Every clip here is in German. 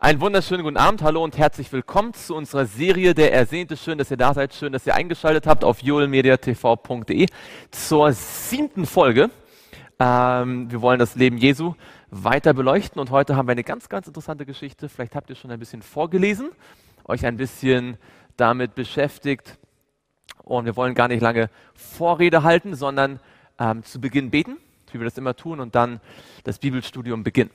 Einen wunderschönen guten Abend, hallo und herzlich willkommen zu unserer Serie Der Ersehnte. Schön, dass ihr da seid, schön, dass ihr eingeschaltet habt auf joelmediatv.de zur 7. Folge. Wir wollen das Leben Jesu weiter beleuchten und heute haben wir eine ganz, ganz interessante Geschichte. Vielleicht habt ihr schon ein bisschen vorgelesen, euch ein bisschen damit beschäftigt und wir wollen gar nicht lange Vorrede halten, sondern zu Beginn beten, wie wir das immer tun, und dann das Bibelstudium beginnen.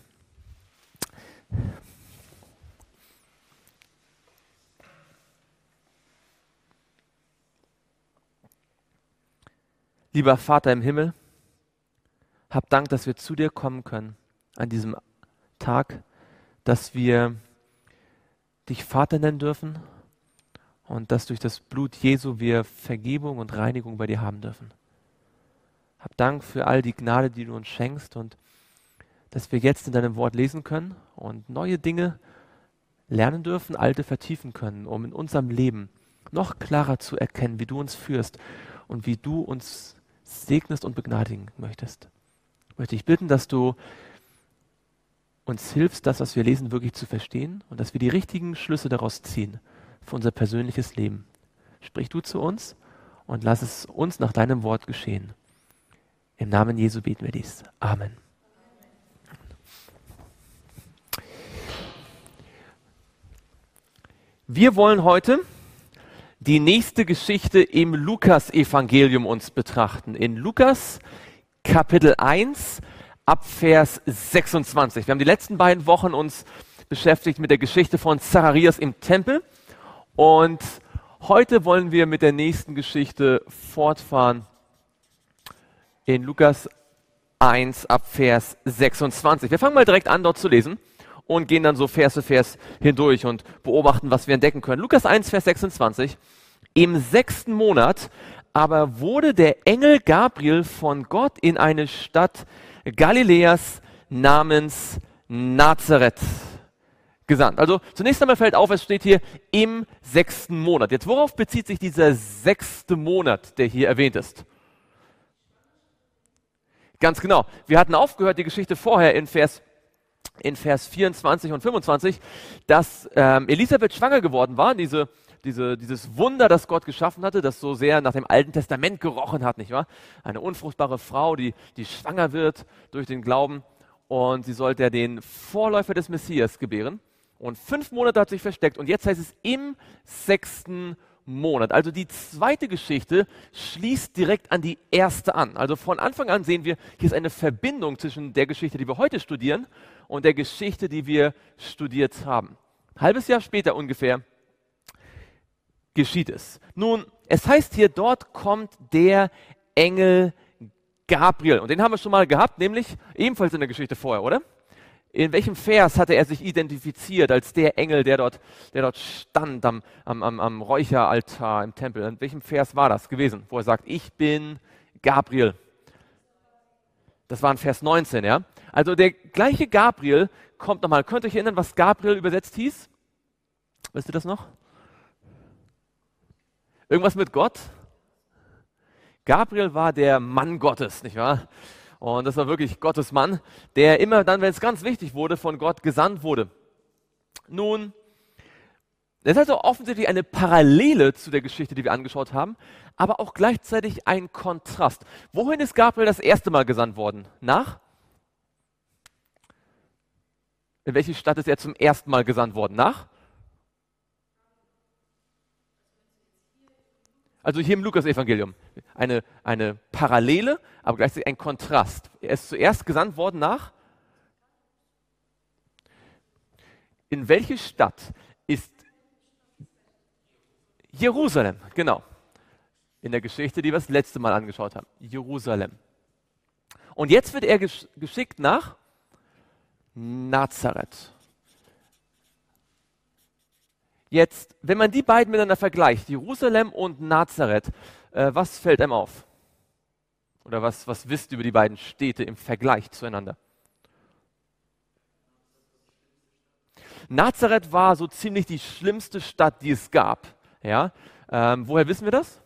Lieber Vater im Himmel, hab Dank, dass wir zu dir kommen können an diesem Tag, dass wir dich Vater nennen dürfen und dass durch das Blut Jesu wir Vergebung und Reinigung bei dir haben dürfen. Hab Dank für all die Gnade, die du uns schenkst und dass wir jetzt in deinem Wort lesen können und neue Dinge lernen dürfen, alte vertiefen können, um in unserem Leben noch klarer zu erkennen, wie du uns führst und wie du uns segnest und begnadigen möchtest. Möchte ich bitten, dass du uns hilfst, das, was wir lesen, wirklich zu verstehen und dass wir die richtigen Schlüsse daraus ziehen für unser persönliches Leben. Sprich du zu uns und lass es uns nach deinem Wort geschehen. Im Namen Jesu beten wir dies. Amen. Wir wollen heute die nächste Geschichte im Lukas-Evangelium uns betrachten. In Lukas Kapitel 1 ab Vers 26. Wir haben die letzten beiden Wochen uns beschäftigt mit der Geschichte von Zacharias im Tempel und heute wollen wir mit der nächsten Geschichte fortfahren in Lukas 1 ab Vers 26. Wir fangen mal direkt an, dort zu lesen und gehen dann so Vers für Vers hindurch und beobachten, was wir entdecken können. Lukas 1, Vers 26. Im 6. Monat aber wurde der Engel Gabriel von Gott in eine Stadt Galiläas namens Nazareth gesandt. Also zunächst einmal fällt auf, es steht hier im 6. Monat. Jetzt, worauf bezieht sich dieser 6. Monat, der hier erwähnt ist? Ganz genau. Wir hatten aufgehört, die Geschichte vorher in Vers 24 und 25, dass Elisabeth schwanger geworden war, dieses Wunder, das Gott geschaffen hatte, das so sehr nach dem Alten Testament gerochen hat, nicht wahr? Eine unfruchtbare Frau, die schwanger wird durch den Glauben und sie sollte ja den Vorläufer des Messias gebären. Und 5 Monate hat sich versteckt und jetzt heißt es im 6. Monat. Also die zweite Geschichte schließt direkt an die erste an. Also von Anfang an sehen wir, hier ist eine Verbindung zwischen der Geschichte, die wir heute studieren und der Geschichte, die wir studiert haben. Ein halbes Jahr später ungefähr geschieht es. Nun, es heißt hier, dort kommt der Engel Gabriel. Und den haben wir schon mal gehabt, nämlich ebenfalls in der Geschichte vorher, oder? In welchem Vers hatte er sich identifiziert als der Engel, der dort stand am Räucheraltar im Tempel? In welchem Vers war das gewesen, wo er sagt, ich bin Gabriel? Das war in Vers 19, ja? Also der gleiche Gabriel kommt nochmal. Könnt ihr euch erinnern, was Gabriel übersetzt hieß? Wisst ihr das noch? Irgendwas mit Gott? Gabriel war der Mann Gottes, nicht wahr? Und das war wirklich Gottes Mann, der immer dann, wenn es ganz wichtig wurde, von Gott gesandt wurde. Nun, das ist also offensichtlich eine Parallele zu der Geschichte, die wir angeschaut haben, aber auch gleichzeitig ein Kontrast. Wohin ist Gabriel das erste Mal gesandt worden? Nach? In welche Stadt ist er zum ersten Mal gesandt worden? Nach? Also hier im Lukas-Evangelium. Eine Parallele, aber gleichzeitig ein Kontrast. Er ist zuerst gesandt worden nach? In welche Stadt ist Jerusalem? Genau. In der Geschichte, die wir das letzte Mal angeschaut haben. Jerusalem. Und jetzt wird er geschickt nach Nazareth. Jetzt, wenn man die beiden miteinander vergleicht, Jerusalem und Nazareth, was fällt einem auf? Oder was wisst ihr über die beiden Städte im Vergleich zueinander? Nazareth war so ziemlich die schlimmste Stadt, die es gab. Ja? Woher wissen wir das?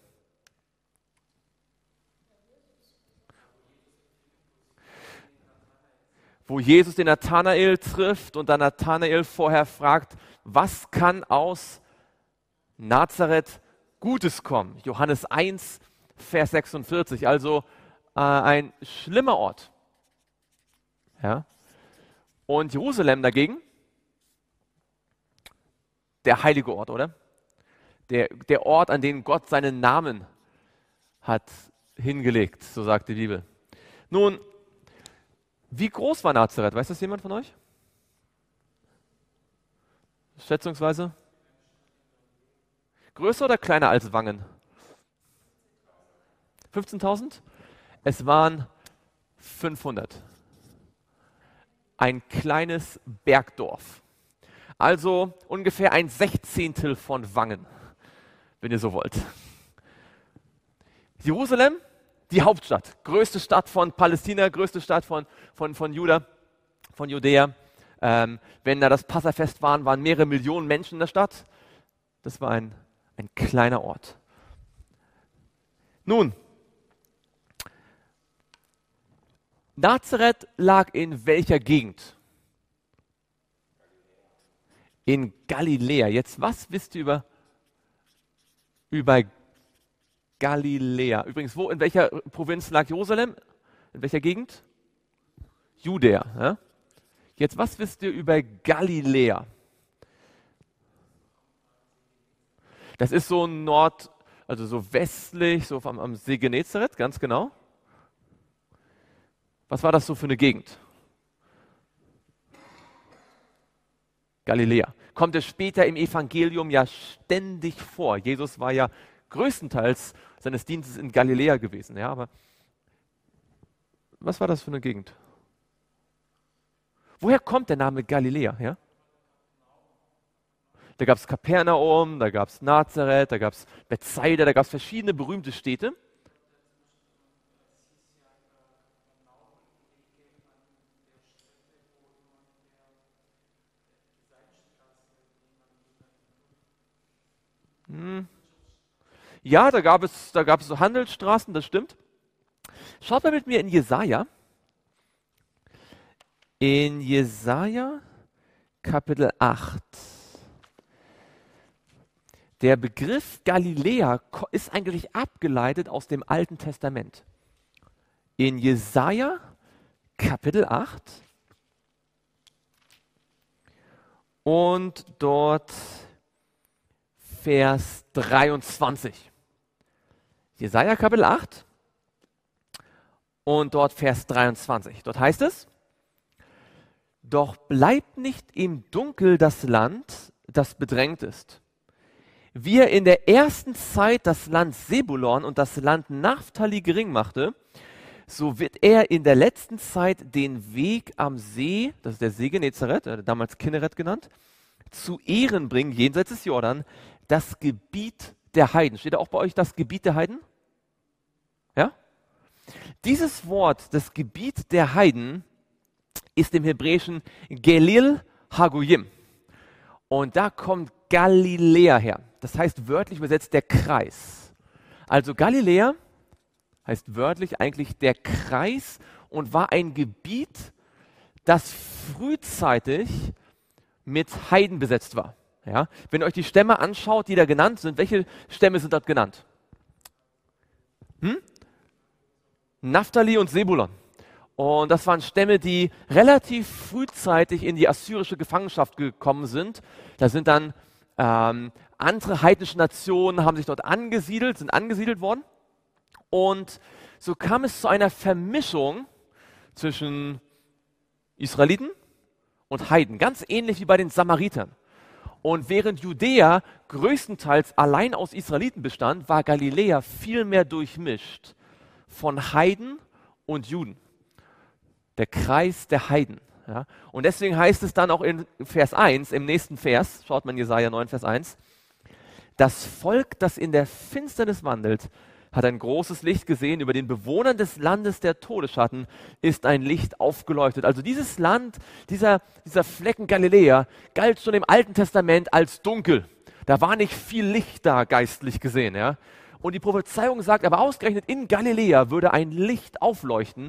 wo Jesus den Nathanael trifft und dann Nathanael vorher fragt, was kann aus Nazareth Gutes kommen? Johannes 1, Vers 46, also ein schlimmer Ort. Ja? Und Jerusalem dagegen, der heilige Ort, oder? Der Ort, an den Gott seinen Namen hat hingelegt, so sagt die Bibel. Nun, wie groß war Nazareth? Weiß das jemand von euch? Schätzungsweise? Größer oder kleiner als Wangen? 15.000? Es waren 500. Ein kleines Bergdorf. Also ungefähr ein Sechzehntel von Wangen, wenn ihr so wollt. Jerusalem, die Hauptstadt, größte Stadt von Palästina, größte Stadt von Judäa. Wenn da das Passafest waren mehrere Millionen Menschen in der Stadt. Das war ein kleiner Ort. Nun, Nazareth lag in welcher Gegend? In Galiläa. Jetzt, was wisst ihr über Galiläa? Übrigens, in welcher Provinz lag Jerusalem? In welcher Gegend? Judäa. Ja? Jetzt, was wisst ihr über Galiläa? Das ist so also so westlich, so am See Genezareth, ganz genau. Was war das so für eine Gegend? Galiläa. Kommt es später im Evangelium ja ständig vor. Jesus war ja größtenteils seines Dienstes in Galiläa gewesen. Ja, aber was war das für eine Gegend? Woher kommt der Name Galiläa? Ja? Da gab es Kapernaum, da gab es Nazareth, da gab es Bethsaida, da gab es verschiedene berühmte Städte. Ja, da gab es so Handelsstraßen, das stimmt. Schaut mal mit mir in Jesaja. In Jesaja Kapitel 8. Der Begriff Galiläa ist eigentlich abgeleitet aus dem Alten Testament. In Jesaja Kapitel 8 und dort Vers 23. Jesaja Kapitel 8 und dort Vers 23. Dort heißt es: Doch bleibt nicht im Dunkel das Land, das bedrängt ist. Wie er in der ersten Zeit das Land Sebulon und das Land Naphtali gering machte, so wird er in der letzten Zeit den Weg am See, das ist der See Genezareth, damals Kinneret genannt, zu Ehren bringen, jenseits des Jordan, das Gebiet der Heiden. Steht da auch bei euch das Gebiet der Heiden? Ja? Dieses Wort, das Gebiet der Heiden, ist im Hebräischen Gelil Hagoyim. Und da kommt Galiläa her. Das heißt wörtlich übersetzt der Kreis. Also Galiläa heißt wörtlich eigentlich der Kreis und war ein Gebiet, das frühzeitig mit Heiden besetzt war. Ja? Wenn ihr euch die Stämme anschaut, die da genannt sind, welche Stämme sind dort genannt? Naphtali und Sebulon. Und das waren Stämme, die relativ frühzeitig in die assyrische Gefangenschaft gekommen sind. Da sind dann andere heidnische Nationen, haben sich dort sind angesiedelt worden. Und so kam es zu einer Vermischung zwischen Israeliten und Heiden, ganz ähnlich wie bei den Samaritern. Und während Judäa größtenteils allein aus Israeliten bestand, war Galiläa viel mehr durchmischt von Heiden und Juden. Der Kreis der Heiden. Ja? Und deswegen heißt es dann auch in Vers 1, im nächsten Vers, schaut man Jesaja 9, Vers 1, das Volk, das in der Finsternis wandelt, hat ein großes Licht gesehen. Über den Bewohnern des Landes der Todesschatten ist ein Licht aufgeleuchtet. Also dieses Land, dieser Flecken Galiläa, galt schon im Alten Testament als dunkel. Da war nicht viel Licht da, geistlich gesehen. Ja? Und die Prophezeiung sagt aber ausgerechnet, in Galiläa würde ein Licht aufleuchten.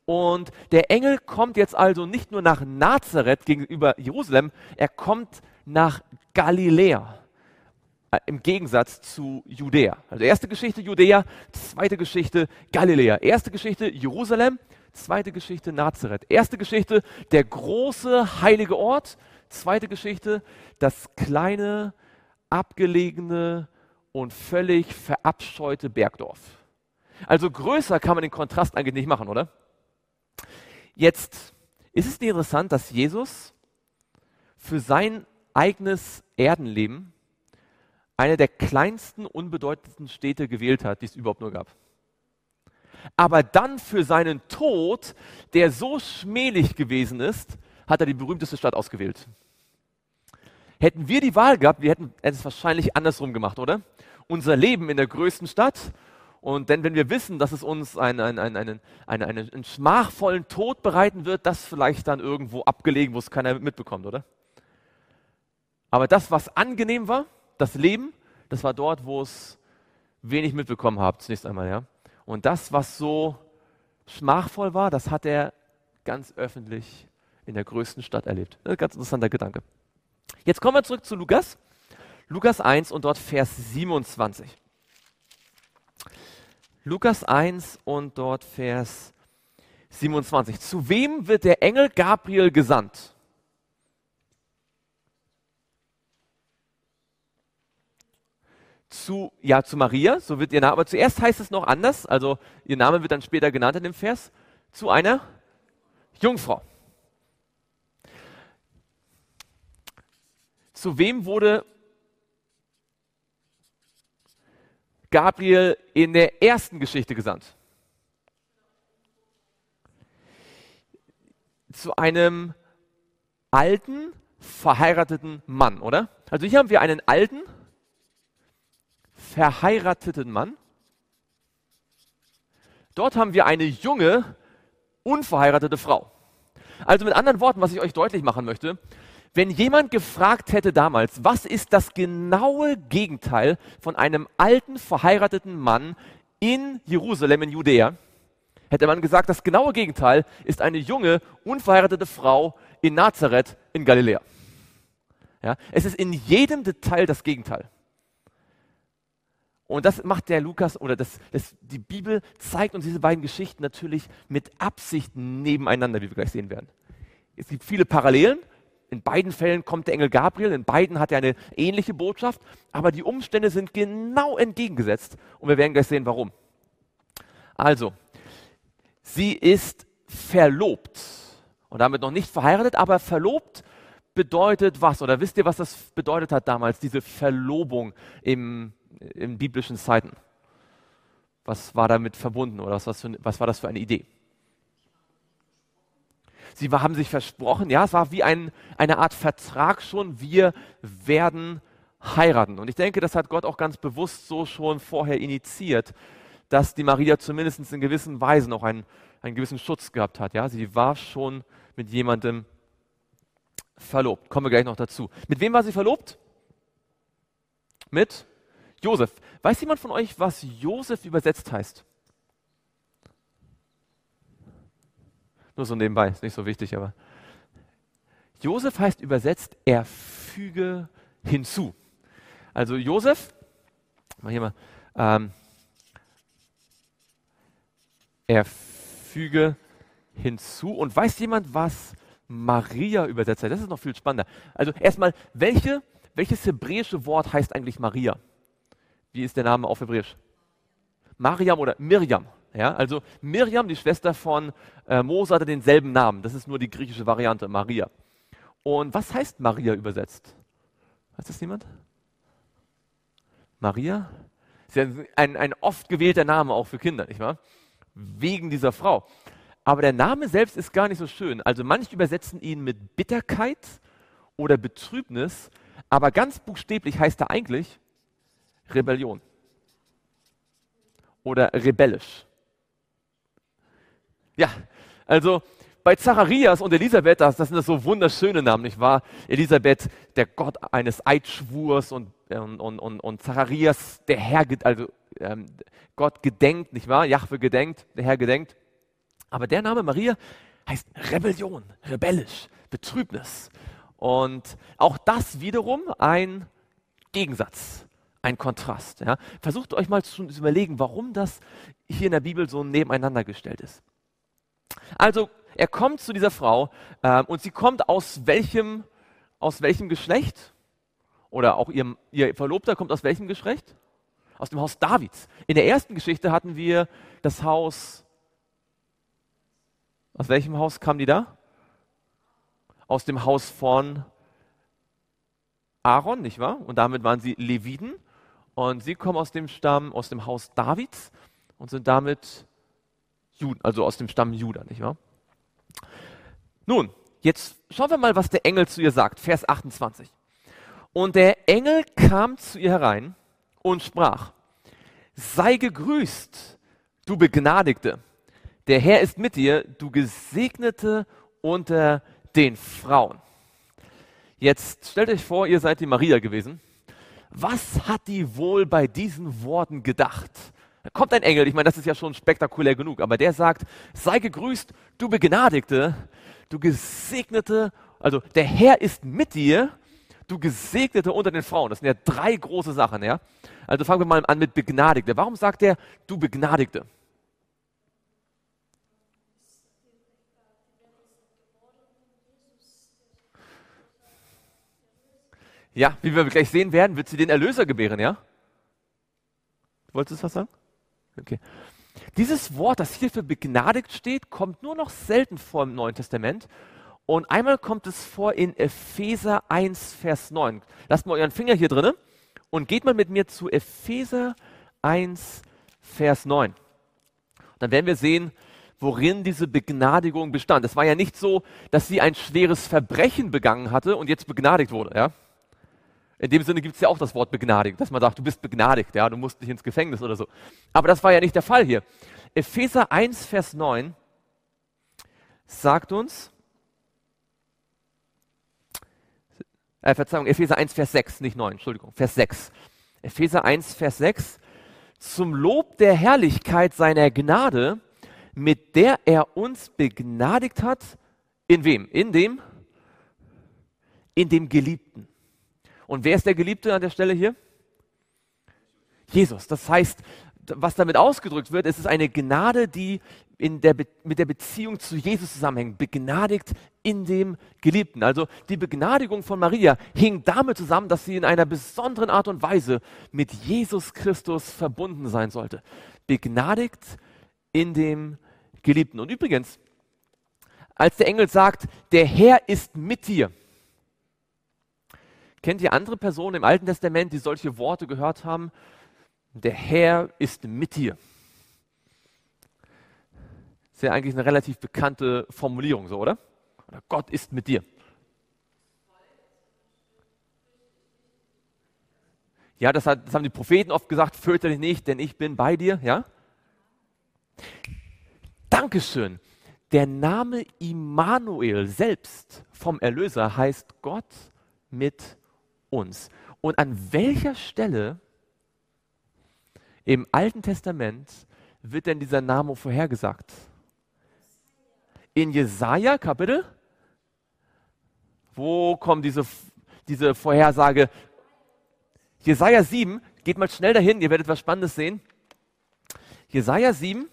Und der Engel kommt jetzt also nicht nur nach Nazareth gegenüber Jerusalem, er kommt nach Galiläa. Im Gegensatz zu Judäa. Also erste Geschichte Judäa, zweite Geschichte Galiläa. Erste Geschichte Jerusalem, zweite Geschichte Nazareth. Erste Geschichte der große heilige Ort, zweite Geschichte das kleine, abgelegene und völlig verabscheute Bergdorf. Also größer kann man den Kontrast eigentlich nicht machen, oder? Jetzt ist es interessant, dass Jesus für sein eigenes Erdenleben eine der kleinsten, unbedeutendsten Städte gewählt hat, die es überhaupt nur gab. Aber dann für seinen Tod, der so schmählich gewesen ist, hat er die berühmteste Stadt ausgewählt. Hätten wir die Wahl gehabt, wir hätten es wahrscheinlich andersrum gemacht, oder? Unser Leben in der größten Stadt, und denn wenn wir wissen, dass es uns einen schmachvollen Tod bereiten wird, das vielleicht dann irgendwo abgelegen, wo es keiner mitbekommt, oder? Aber das, was angenehm war, das Leben, das war dort, wo es wenig mitbekommen habt, zunächst einmal, ja. Und das, was so schmachvoll war, das hat er ganz öffentlich in der größten Stadt erlebt. Ein ganz interessanter Gedanke. Jetzt kommen wir zurück zu Lukas. Lukas 1 und dort Vers 27. Lukas 1 und dort Vers 27. Zu wem wird der Engel Gabriel gesandt? Zu Maria, so wird ihr Name, aber zuerst heißt es noch anders, also ihr Name wird dann später genannt in dem Vers, zu einer Jungfrau. Zu wem wurde Gabriel in der ersten Geschichte gesandt? Zu einem alten, verheirateten Mann, oder? Also hier haben wir einen alten, verheirateten Mann. Dort haben wir eine junge, unverheiratete Frau. Also mit anderen Worten, was ich euch deutlich machen möchte, wenn jemand gefragt hätte damals, was ist das genaue Gegenteil von einem alten, verheirateten Mann in Jerusalem, in Judäa, hätte man gesagt, das genaue Gegenteil ist eine junge, unverheiratete Frau in Nazareth in Galiläa. Ja, es ist in jedem Detail das Gegenteil. Und das macht der Lukas, oder die Bibel zeigt uns diese beiden Geschichten natürlich mit Absicht nebeneinander, wie wir gleich sehen werden. Es gibt viele Parallelen. In beiden Fällen kommt der Engel Gabriel, in beiden hat er eine ähnliche Botschaft, aber die Umstände sind genau entgegengesetzt und wir werden gleich sehen, warum. Also, sie ist verlobt und damit noch nicht verheiratet, aber verlobt bedeutet was? Oder wisst ihr, was das bedeutet hat damals, diese Verlobung in biblischen Zeiten? Was war damit verbunden oder was war das für eine Idee? Sie haben sich versprochen, ja, es war wie eine Art Vertrag schon, wir werden heiraten. Und ich denke, das hat Gott auch ganz bewusst so schon vorher initiiert, dass die Maria zumindest in gewissen Weisen auch einen gewissen Schutz gehabt hat. Ja? Sie war schon mit jemandem verlobt. Kommen wir gleich noch dazu. Mit wem war sie verlobt? Mit Josef. Weiß jemand von euch, was Josef übersetzt heißt? Nur so nebenbei, ist nicht so wichtig, aber Josef heißt übersetzt, er füge hinzu. Also Josef, mal hier mal, er füge hinzu. Und weiß jemand, was Maria übersetzt hat? Das ist noch viel spannender. Also erstmal, welches hebräische Wort heißt eigentlich Maria? Wie ist der Name auf Hebräisch? Mariam oder Mirjam. Ja, also Mirjam, die Schwester von Mose, hatte denselben Namen. Das ist nur die griechische Variante, Maria. Und was heißt Maria übersetzt? Weiß das jemand? Maria? Ist ja ein oft gewählter Name auch für Kinder, nicht wahr? Wegen dieser Frau. Aber der Name selbst ist gar nicht so schön. Also manche übersetzen ihn mit Bitterkeit oder Betrübnis, aber ganz buchstäblich heißt er eigentlich Rebellion oder rebellisch. Ja, also bei Zacharias und Elisabeth, das sind so wunderschöne Namen, nicht wahr? Elisabeth, der Gott eines Eidschwurs und Zacharias, der Herr, also Gott gedenkt, nicht wahr? Jahwe gedenkt, der Herr gedenkt. Aber der Name Maria heißt Rebellion, rebellisch, Betrübnis. Und auch das wiederum ein Gegensatz, ein Kontrast. Ja. Versucht euch mal zu überlegen, warum das hier in der Bibel so nebeneinander gestellt ist. Also er kommt zu dieser Frau und sie kommt aus welchem Geschlecht? Oder auch ihr Verlobter kommt aus welchem Geschlecht? Aus dem Haus Davids. In der ersten Geschichte hatten wir das Haus, aus welchem Haus kamen die da? Aus dem Haus von Aaron, nicht wahr? Und damit waren sie Leviten. Und sie kommen aus dem Haus Davids und sind damit Juden, also aus dem Stamm Juda, nicht wahr? Nun, jetzt schauen wir mal, was der Engel zu ihr sagt. Vers 28. Und der Engel kam zu ihr herein und sprach: Sei gegrüßt, du Begnadigte. Der Herr ist mit dir, du Gesegnete unter den Frauen. Jetzt stellt euch vor, ihr seid die Maria gewesen. Was hat die wohl bei diesen Worten gedacht? Da kommt ein Engel, ich meine, das ist ja schon spektakulär genug, aber der sagt: Sei gegrüßt, du Begnadigte, du Gesegnete, also der Herr ist mit dir, du Gesegnete unter den Frauen. Das sind ja 3 große Sachen, ja. Also fangen wir mal an mit Begnadigte. Warum sagt er, du Begnadigte? Ja, wie wir gleich sehen werden, wird sie den Erlöser gebären, ja? Wolltest du was sagen? Okay. Dieses Wort, das hier für begnadigt steht, kommt nur noch selten vor im Neuen Testament. Und einmal kommt es vor in Epheser 1, Vers 9. Lasst mal euren Finger hier drinne und geht mal mit mir zu Epheser 1, Vers 9. Dann werden wir sehen, worin diese Begnadigung bestand. Es war ja nicht so, dass sie ein schweres Verbrechen begangen hatte und jetzt begnadigt wurde, ja? In dem Sinne gibt es ja auch das Wort begnadigt, dass man sagt, du bist begnadigt, ja, du musst nicht ins Gefängnis oder so. Aber das war ja nicht der Fall hier. Epheser 1, Vers 9 sagt uns, Epheser 1, Vers 6, nicht 9, Entschuldigung, Vers 6. Epheser 1, Vers 6, zum Lob der Herrlichkeit seiner Gnade, mit der er uns begnadigt hat, in wem? In dem Geliebten. Und wer ist der Geliebte an der Stelle hier? Jesus. Das heißt, was damit ausgedrückt wird, es ist eine Gnade, die mit der Beziehung zu Jesus zusammenhängt. Begnadigt in dem Geliebten. Also die Begnadigung von Maria hing damit zusammen, dass sie in einer besonderen Art und Weise mit Jesus Christus verbunden sein sollte. Begnadigt in dem Geliebten. Und übrigens, als der Engel sagt, der Herr ist mit dir. Kennt ihr andere Personen im Alten Testament, die solche Worte gehört haben? Der Herr ist mit dir. Ist ja eigentlich eine relativ bekannte Formulierung, so, oder? Oder Gott ist mit dir. Ja, das haben die Propheten oft gesagt, fürchte dich nicht, denn ich bin bei dir, ja? Dankeschön. Der Name Immanuel selbst vom Erlöser heißt Gott mit uns. Und an welcher Stelle im Alten Testament wird denn dieser Name vorhergesagt? In Jesaja Kapitel? Wo kommt diese Vorhersage? Jesaja 7, geht mal schnell dahin, ihr werdet was Spannendes sehen. Jesaja 7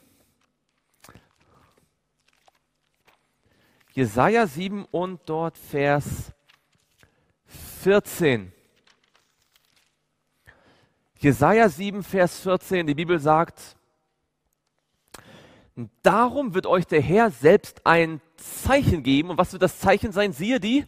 und dort Vers 14. Jesaja 7, Vers 14, die Bibel sagt: Darum wird euch der Herr selbst ein Zeichen geben. Und was wird das Zeichen sein? Siehe, die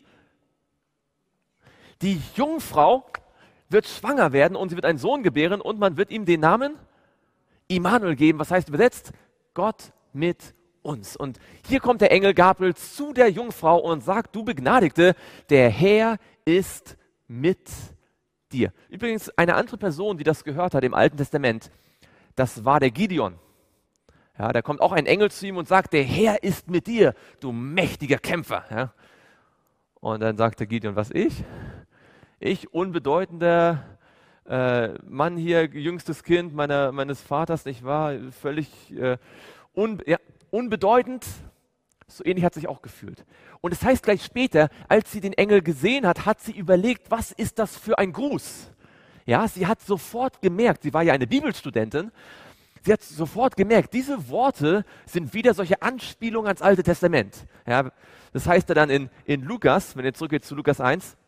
Jungfrau wird schwanger werden und sie wird einen Sohn gebären und man wird ihm den Namen Immanuel geben. Was heißt übersetzt? Gott mit uns. Und hier kommt der Engel Gabriel zu der Jungfrau und sagt: Du Begnadigte, der Herr ist mit dir. Übrigens, eine andere Person, die das gehört hat im Alten Testament, das war der Gideon. Ja, da kommt auch ein Engel zu ihm und sagt: Der Herr ist mit dir, du mächtiger Kämpfer. Ja. Und dann sagt der Gideon: Was, ich? Ich, unbedeutender Mann hier, jüngstes Kind meines Vaters, nicht wahr? Völlig unbedeutend, so ähnlich hat sie sich auch gefühlt. Und es heißt gleich später, als sie den Engel gesehen hat, hat sie überlegt, was ist das für ein Gruß? Ja, sie hat sofort gemerkt, sie war ja eine Bibelstudentin, sie hat sofort gemerkt, diese Worte sind wieder solche Anspielungen ans Alte Testament. Ja, das heißt ja dann in Lukas, wenn ihr zurückgeht zu Lukas 1,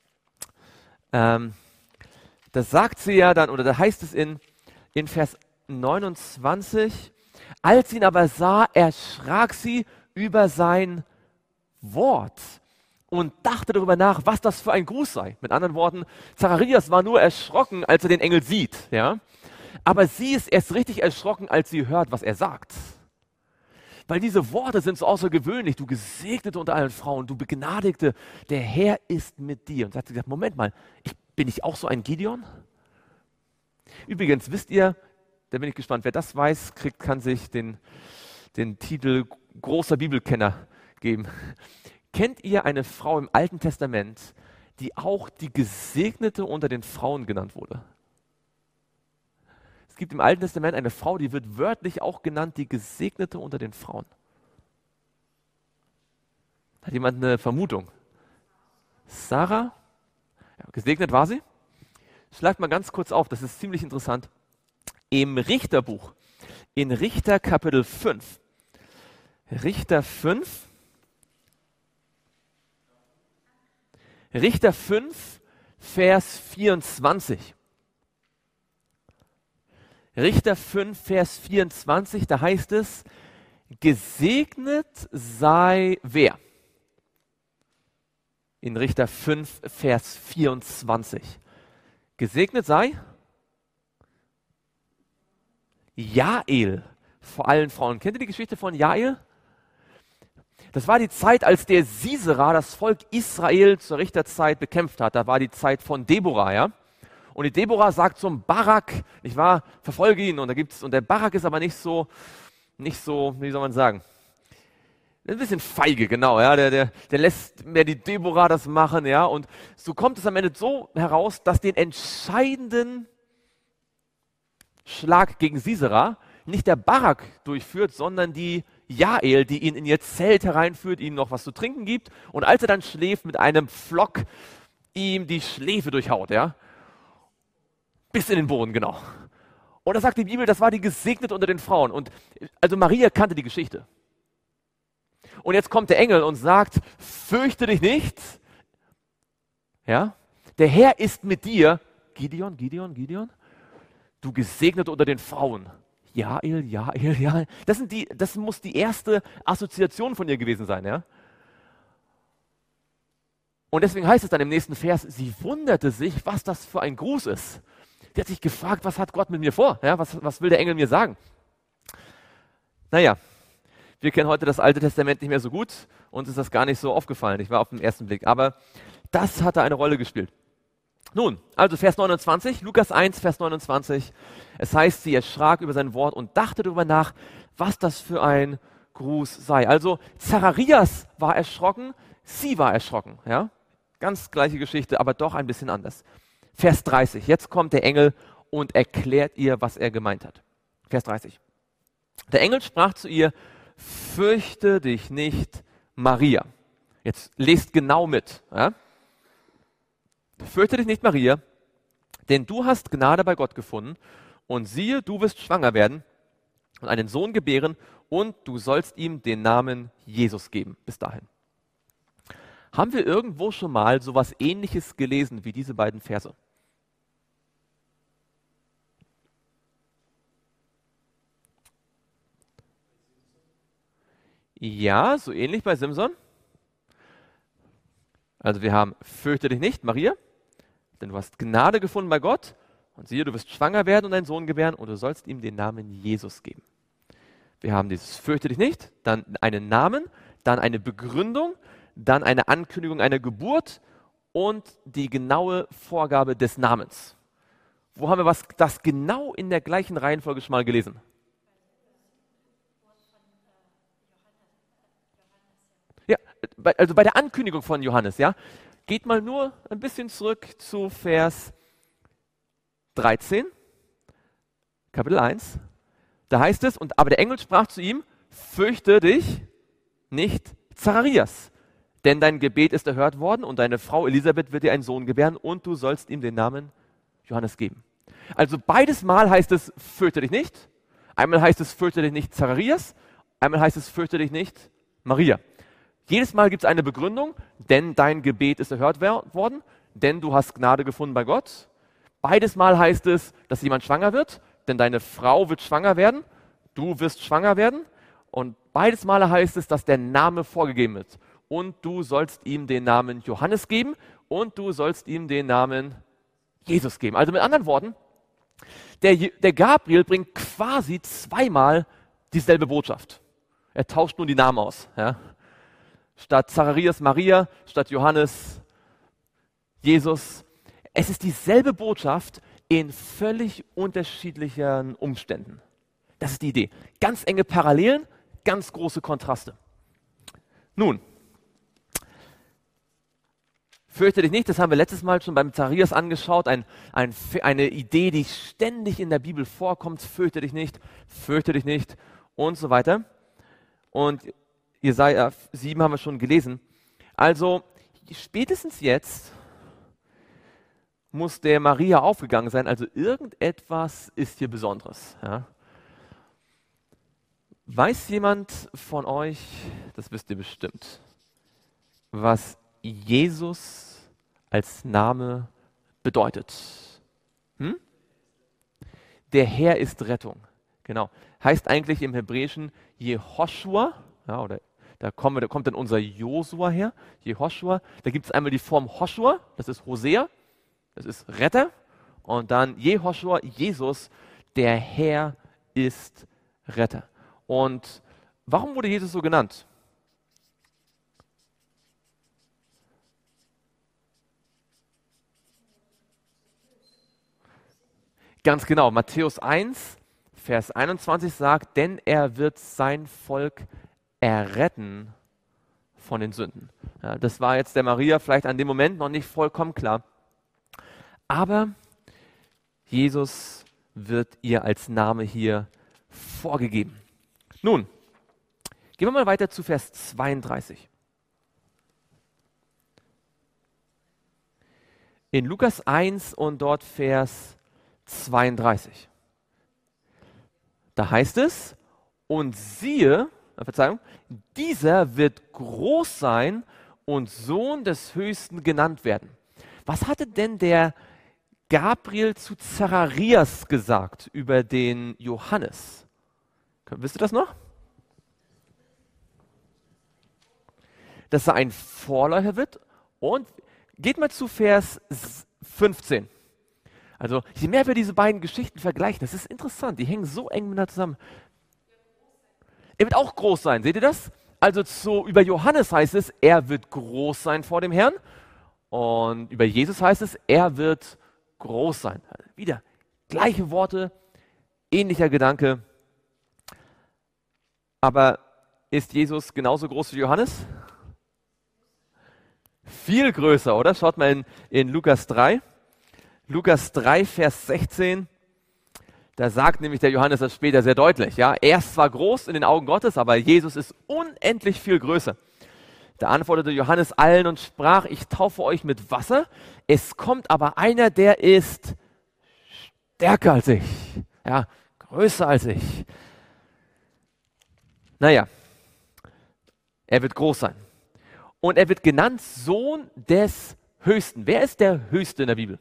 das sagt sie ja dann, oder da heißt es in Vers 29, als sie ihn aber sah, erschrak sie über sein Wort und dachte darüber nach, was das für ein Gruß sei. Mit anderen Worten, Zacharias war nur erschrocken, als er den Engel sieht, ja. Aber sie ist erst richtig erschrocken, als sie hört, was er sagt. Weil diese Worte sind so außergewöhnlich. Du Gesegnete unter allen Frauen, du Begnadigte, der Herr ist mit dir. Und sie hat gesagt, Moment mal, bin ich auch so ein Gideon? Übrigens, wisst ihr, da bin ich gespannt, wer das weiß, kann sich den Titel großer Bibelkenner geben. Kennt ihr eine Frau im Alten Testament, die auch die Gesegnete unter den Frauen genannt wurde? Es gibt im Alten Testament eine Frau, die wird wörtlich auch genannt, die Gesegnete unter den Frauen. Hat jemand eine Vermutung? Sarah? Ja, gesegnet war sie? Schlagt mal ganz kurz auf, das ist ziemlich interessant. Im Richterbuch, in Richter Kapitel 5, Richter 5, Vers 24. Richter 5, Vers 24, da heißt es, gesegnet sei wer? In Richter 5, Vers 24. Gesegnet sei Jael vor allen Frauen. Kennt ihr die Geschichte von Jael? Das war die Zeit, als der Sisera das Volk Israel zur Richterzeit bekämpft hat. Da war die Zeit von Deborah, ja. Und die Deborah sagt zum Barak, nicht wahr, verfolge ihn. Und der Barak ist aber nicht so, wie soll man sagen, ein bisschen feige, genau, ja. Der lässt mehr die Deborah das machen, ja. Und so kommt es am Ende so heraus, dass den entscheidenden Schlag gegen Sisera nicht der Barak durchführt, sondern die Jael, die ihn in ihr Zelt hereinführt, ihm noch was zu trinken gibt und als er dann schläft, mit einem Pflock ihm die Schläfe durchhaut, ja. Bis in den Boden, genau. Und da sagt die Bibel, das war die Gesegnete unter den Frauen. Und also Maria kannte die Geschichte. Und jetzt kommt der Engel und sagt, fürchte dich nicht. Ja? Der Herr ist mit dir. Gideon. Du Gesegnete unter den Frauen. Jael. Das muss die erste Assoziation von ihr gewesen sein, ja? Und deswegen heißt es dann im nächsten Vers, sie wunderte sich, was das für ein Gruß ist. Sie hat sich gefragt, was hat Gott mit mir vor? Ja, was will der Engel mir sagen? Naja, wir kennen heute das Alte Testament nicht mehr so gut, uns ist das gar nicht so aufgefallen, ich war auf den ersten Blick, aber das hat da eine Rolle gespielt. Nun, also Vers 29, Lukas 1, Vers 29, es heißt, sie erschrak über sein Wort und dachte darüber nach, was das für ein Gruß sei. Also Zacharias war erschrocken, sie war erschrocken, ja? Ganz gleiche Geschichte, aber doch ein bisschen anders. Vers 30, jetzt kommt der Engel und erklärt ihr, was er gemeint hat. Vers 30. Der Engel sprach zu ihr, fürchte dich nicht, Maria. Jetzt lest genau mit. Ja? Fürchte dich nicht, Maria, denn du hast Gnade bei Gott gefunden und siehe, du wirst schwanger werden und einen Sohn gebären und du sollst ihm den Namen Jesus geben. Bis dahin. Haben wir irgendwo schon mal so etwas Ähnliches gelesen wie diese beiden Verse? Ja, so ähnlich bei Simson. Also wir haben, fürchte dich nicht, Maria, denn du hast Gnade gefunden bei Gott und siehe, du wirst schwanger werden und einen Sohn gebären und du sollst ihm den Namen Jesus geben. Wir haben dieses fürchte dich nicht, dann einen Namen, dann eine Begründung, dann eine Ankündigung einer Geburt und die genaue Vorgabe des Namens. Wo haben wir das genau in der gleichen Reihenfolge schon mal gelesen? Ja, also bei der Ankündigung von Johannes, ja. Geht mal nur ein bisschen zurück zu Vers 13, Kapitel 1. Da heißt es, aber der Engel sprach zu ihm, fürchte dich nicht, Zacharias, denn dein Gebet ist erhört worden und deine Frau Elisabeth wird dir einen Sohn gebären und du sollst ihm den Namen Johannes geben. Also beides Mal heißt es, fürchte dich nicht. Einmal heißt es, fürchte dich nicht, Zacharias. Einmal heißt es, fürchte dich nicht, Maria. Jedes Mal gibt es eine Begründung, denn dein Gebet ist erhört worden, denn du hast Gnade gefunden bei Gott. Beides Mal heißt es, dass jemand schwanger wird, denn deine Frau wird schwanger werden, du wirst schwanger werden. Und beides Mal heißt es, dass der Name vorgegeben wird. Und du sollst ihm den Namen Johannes geben und du sollst ihm den Namen Jesus geben. Also mit anderen Worten, der Gabriel bringt quasi zweimal dieselbe Botschaft. Er tauscht nur die Namen aus. Ja? Statt Zacharias Maria, statt Johannes Jesus. Es ist dieselbe Botschaft in völlig unterschiedlichen Umständen. Das ist die Idee. Ganz enge Parallelen, ganz große Kontraste. Nun, fürchte dich nicht, das haben wir letztes Mal schon beim Zacharias angeschaut, eine Idee, die ständig in der Bibel vorkommt, fürchte dich nicht und so weiter. Und Jesaja 7 haben wir schon gelesen. Also spätestens jetzt muss der Maria aufgegangen sein, also irgendetwas ist hier Besonderes. Ja. Weiß jemand von euch, das wisst ihr bestimmt, was Jesus als Name bedeutet? Der Herr ist Rettung. Genau. Heißt eigentlich im Hebräischen Jehoshua, ja, oder da kommt dann unser Josua her, Jehoshua. Da gibt es einmal die Form Hoshua, das ist Hosea, das ist Retter. Und dann Jehoshua, Jesus, der Herr ist Retter. Und warum wurde Jesus so genannt? Ganz genau, Matthäus 1, Vers 21 sagt, denn er wird sein Volk erretten von den Sünden. Ja, das war jetzt der Maria vielleicht an dem Moment noch nicht vollkommen klar. Aber Jesus wird ihr als Name hier vorgegeben. Nun, gehen wir mal weiter zu Vers 32. In Lukas 1 und dort Vers 32. Da heißt es, und siehe, Verzeihung, dieser wird groß sein und Sohn des Höchsten genannt werden. Was hatte denn der Gabriel zu Zacharias gesagt über den Johannes? Wisst ihr das noch? Dass er ein Vorläufer wird. Und geht mal zu Vers 15. Also je mehr wir diese beiden Geschichten vergleichen, das ist interessant, die hängen so eng miteinander zusammen. Er wird auch groß sein, seht ihr das? Also über Johannes heißt es, er wird groß sein vor dem Herrn. Und über Jesus heißt es, er wird groß sein. Wieder gleiche Worte, ähnlicher Gedanke. Aber ist Jesus genauso groß wie Johannes? Viel größer, oder? Schaut mal in Lukas 3. Lukas 3, Vers 16. Da sagt nämlich der Johannes das später sehr deutlich. Ja? Er ist zwar groß in den Augen Gottes, aber Jesus ist unendlich viel größer. Da antwortete Johannes allen und sprach, ich taufe euch mit Wasser. Es kommt aber einer, der ist stärker als ich. Ja, größer als ich. Naja, er wird groß sein. Und er wird genannt Sohn des Höchsten. Wer ist der Höchste in der Bibel?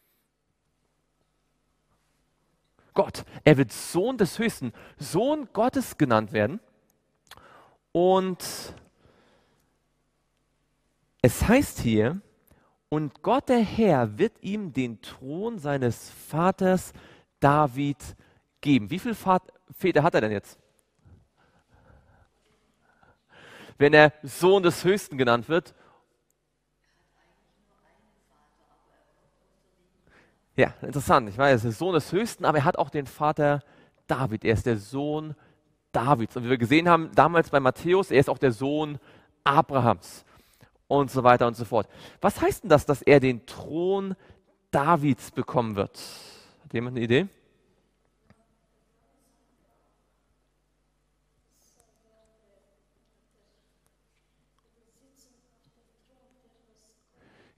Gott. Er wird Sohn des Höchsten, Sohn Gottes genannt werden. Und es heißt hier, und Gott der Herr wird ihm den Thron seines Vaters David geben. Wie viele Väter hat er denn jetzt? Wenn er Sohn des Höchsten genannt wird. Ja, interessant. Ich weiß, er ist der Sohn des Höchsten, aber er hat auch den Vater David. Er ist der Sohn Davids. Und wie wir gesehen haben, damals bei Matthäus, er ist auch der Sohn Abrahams. Und so weiter und so fort. Was heißt denn das, dass er den Thron Davids bekommen wird? Hat jemand eine Idee?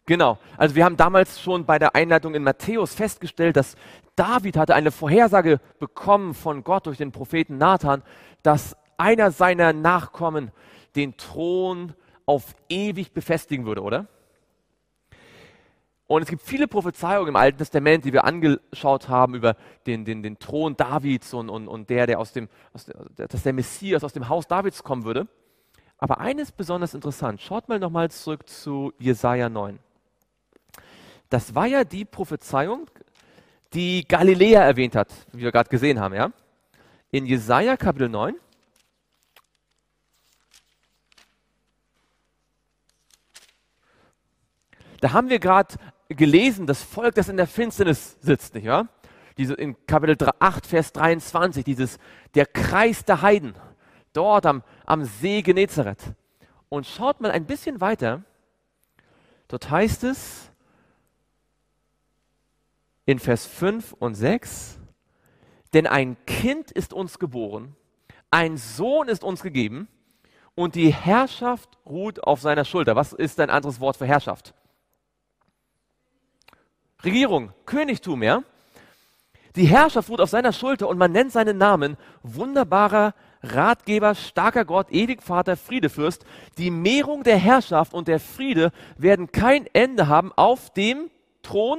Genau. Also wir haben damals schon bei der Einleitung in Matthäus festgestellt, dass David hatte eine Vorhersage bekommen von Gott durch den Propheten Nathan, dass einer seiner Nachkommen den Thron auf ewig befestigen würde, oder? Und es gibt viele Prophezeiungen im Alten Testament, die wir angeschaut haben über den Thron Davids und dass der Messias aus dem Haus Davids kommen würde. Aber eines besonders interessant. Schaut mal nochmal zurück zu Jesaja 9. Das war ja die Prophezeiung, die Galiläa erwähnt hat, wie wir gerade gesehen haben. Ja? In Jesaja Kapitel 9. Da haben wir gerade gelesen, das Volk, das in der Finsternis sitzt, nicht wahr? In Kapitel 8, Vers 23, der Kreis der Heiden, dort am See Genezareth. Und schaut mal ein bisschen weiter, dort heißt es in Vers 5 und 6, denn ein Kind ist uns geboren, ein Sohn ist uns gegeben und die Herrschaft ruht auf seiner Schulter. Was ist ein anderes Wort für Herrschaft? Regierung, Königtum, ja? Die Herrschaft ruht auf seiner Schulter und man nennt seinen Namen wunderbarer Ratgeber, starker Gott, ewig Vater, Friedefürst. Die Mehrung der Herrschaft und der Friede werden kein Ende haben auf dem Thron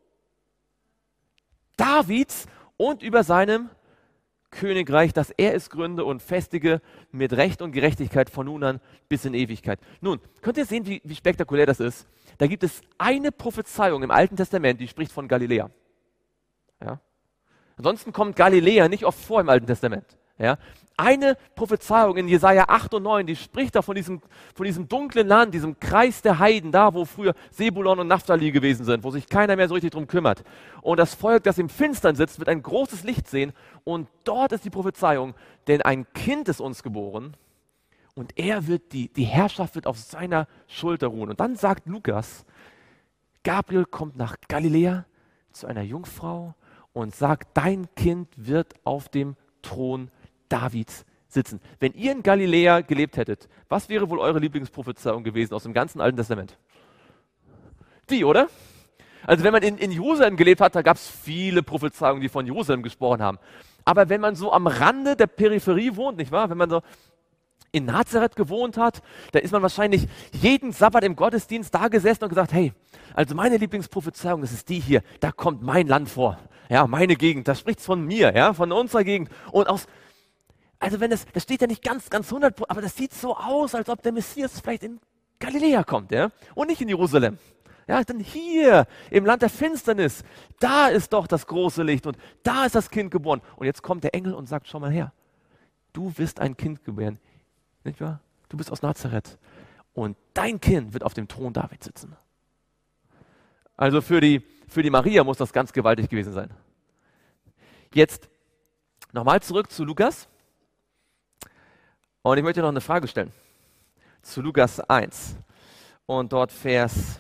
Davids und über seinem Königreich, das er es gründe und festige mit Recht und Gerechtigkeit von nun an bis in Ewigkeit. Nun, könnt ihr sehen, wie spektakulär das ist? Da gibt es eine Prophezeiung im Alten Testament, die spricht von Galiläa. Ja? Ansonsten kommt Galiläa nicht oft vor im Alten Testament. Ja? Eine Prophezeiung in Jesaja 8 und 9, die spricht da von diesem dunklen Land, diesem Kreis der Heiden, da wo früher Sebulon und Naphtali gewesen sind, wo sich keiner mehr so richtig drum kümmert. Und das Volk, das im Finstern sitzt, wird ein großes Licht sehen. Und dort ist die Prophezeiung, denn ein Kind ist uns geboren und die Herrschaft wird auf seiner Schulter ruhen. Und dann sagt Lukas, Gabriel kommt nach Galiläa zu einer Jungfrau und sagt, dein Kind wird auf dem Thron Davids sitzen. Wenn ihr in Galiläa gelebt hättet, was wäre wohl eure Lieblingsprophezeiung gewesen aus dem ganzen Alten Testament? Die, oder? Also wenn man in Jerusalem gelebt hat, da gab es viele Prophezeiungen, die von Jerusalem gesprochen haben. Aber wenn man so am Rande der Peripherie wohnt, nicht wahr? Wenn man so in Nazareth gewohnt hat, da ist man wahrscheinlich jeden Sabbat im Gottesdienst da gesessen und gesagt, hey, also meine Lieblingsprophezeiung, das ist die hier, da kommt mein Land vor. Ja, meine Gegend, da spricht es von mir, ja, von unserer Gegend. Und also wenn das steht ja nicht ganz 100%, aber das sieht so aus, als ob der Messias vielleicht in Galiläa kommt, ja, und nicht in Jerusalem. Ja, denn hier im Land der Finsternis, da ist doch das große Licht und da ist das Kind geboren. Und jetzt kommt der Engel und sagt, schau mal her, du wirst ein Kind gebären, nicht wahr? Du bist aus Nazareth und dein Kind wird auf dem Thron Davids sitzen. Also für die Maria muss das ganz gewaltig gewesen sein. Jetzt nochmal zurück zu Lukas. Und ich möchte noch eine Frage stellen. Zu Lukas 1 und dort Vers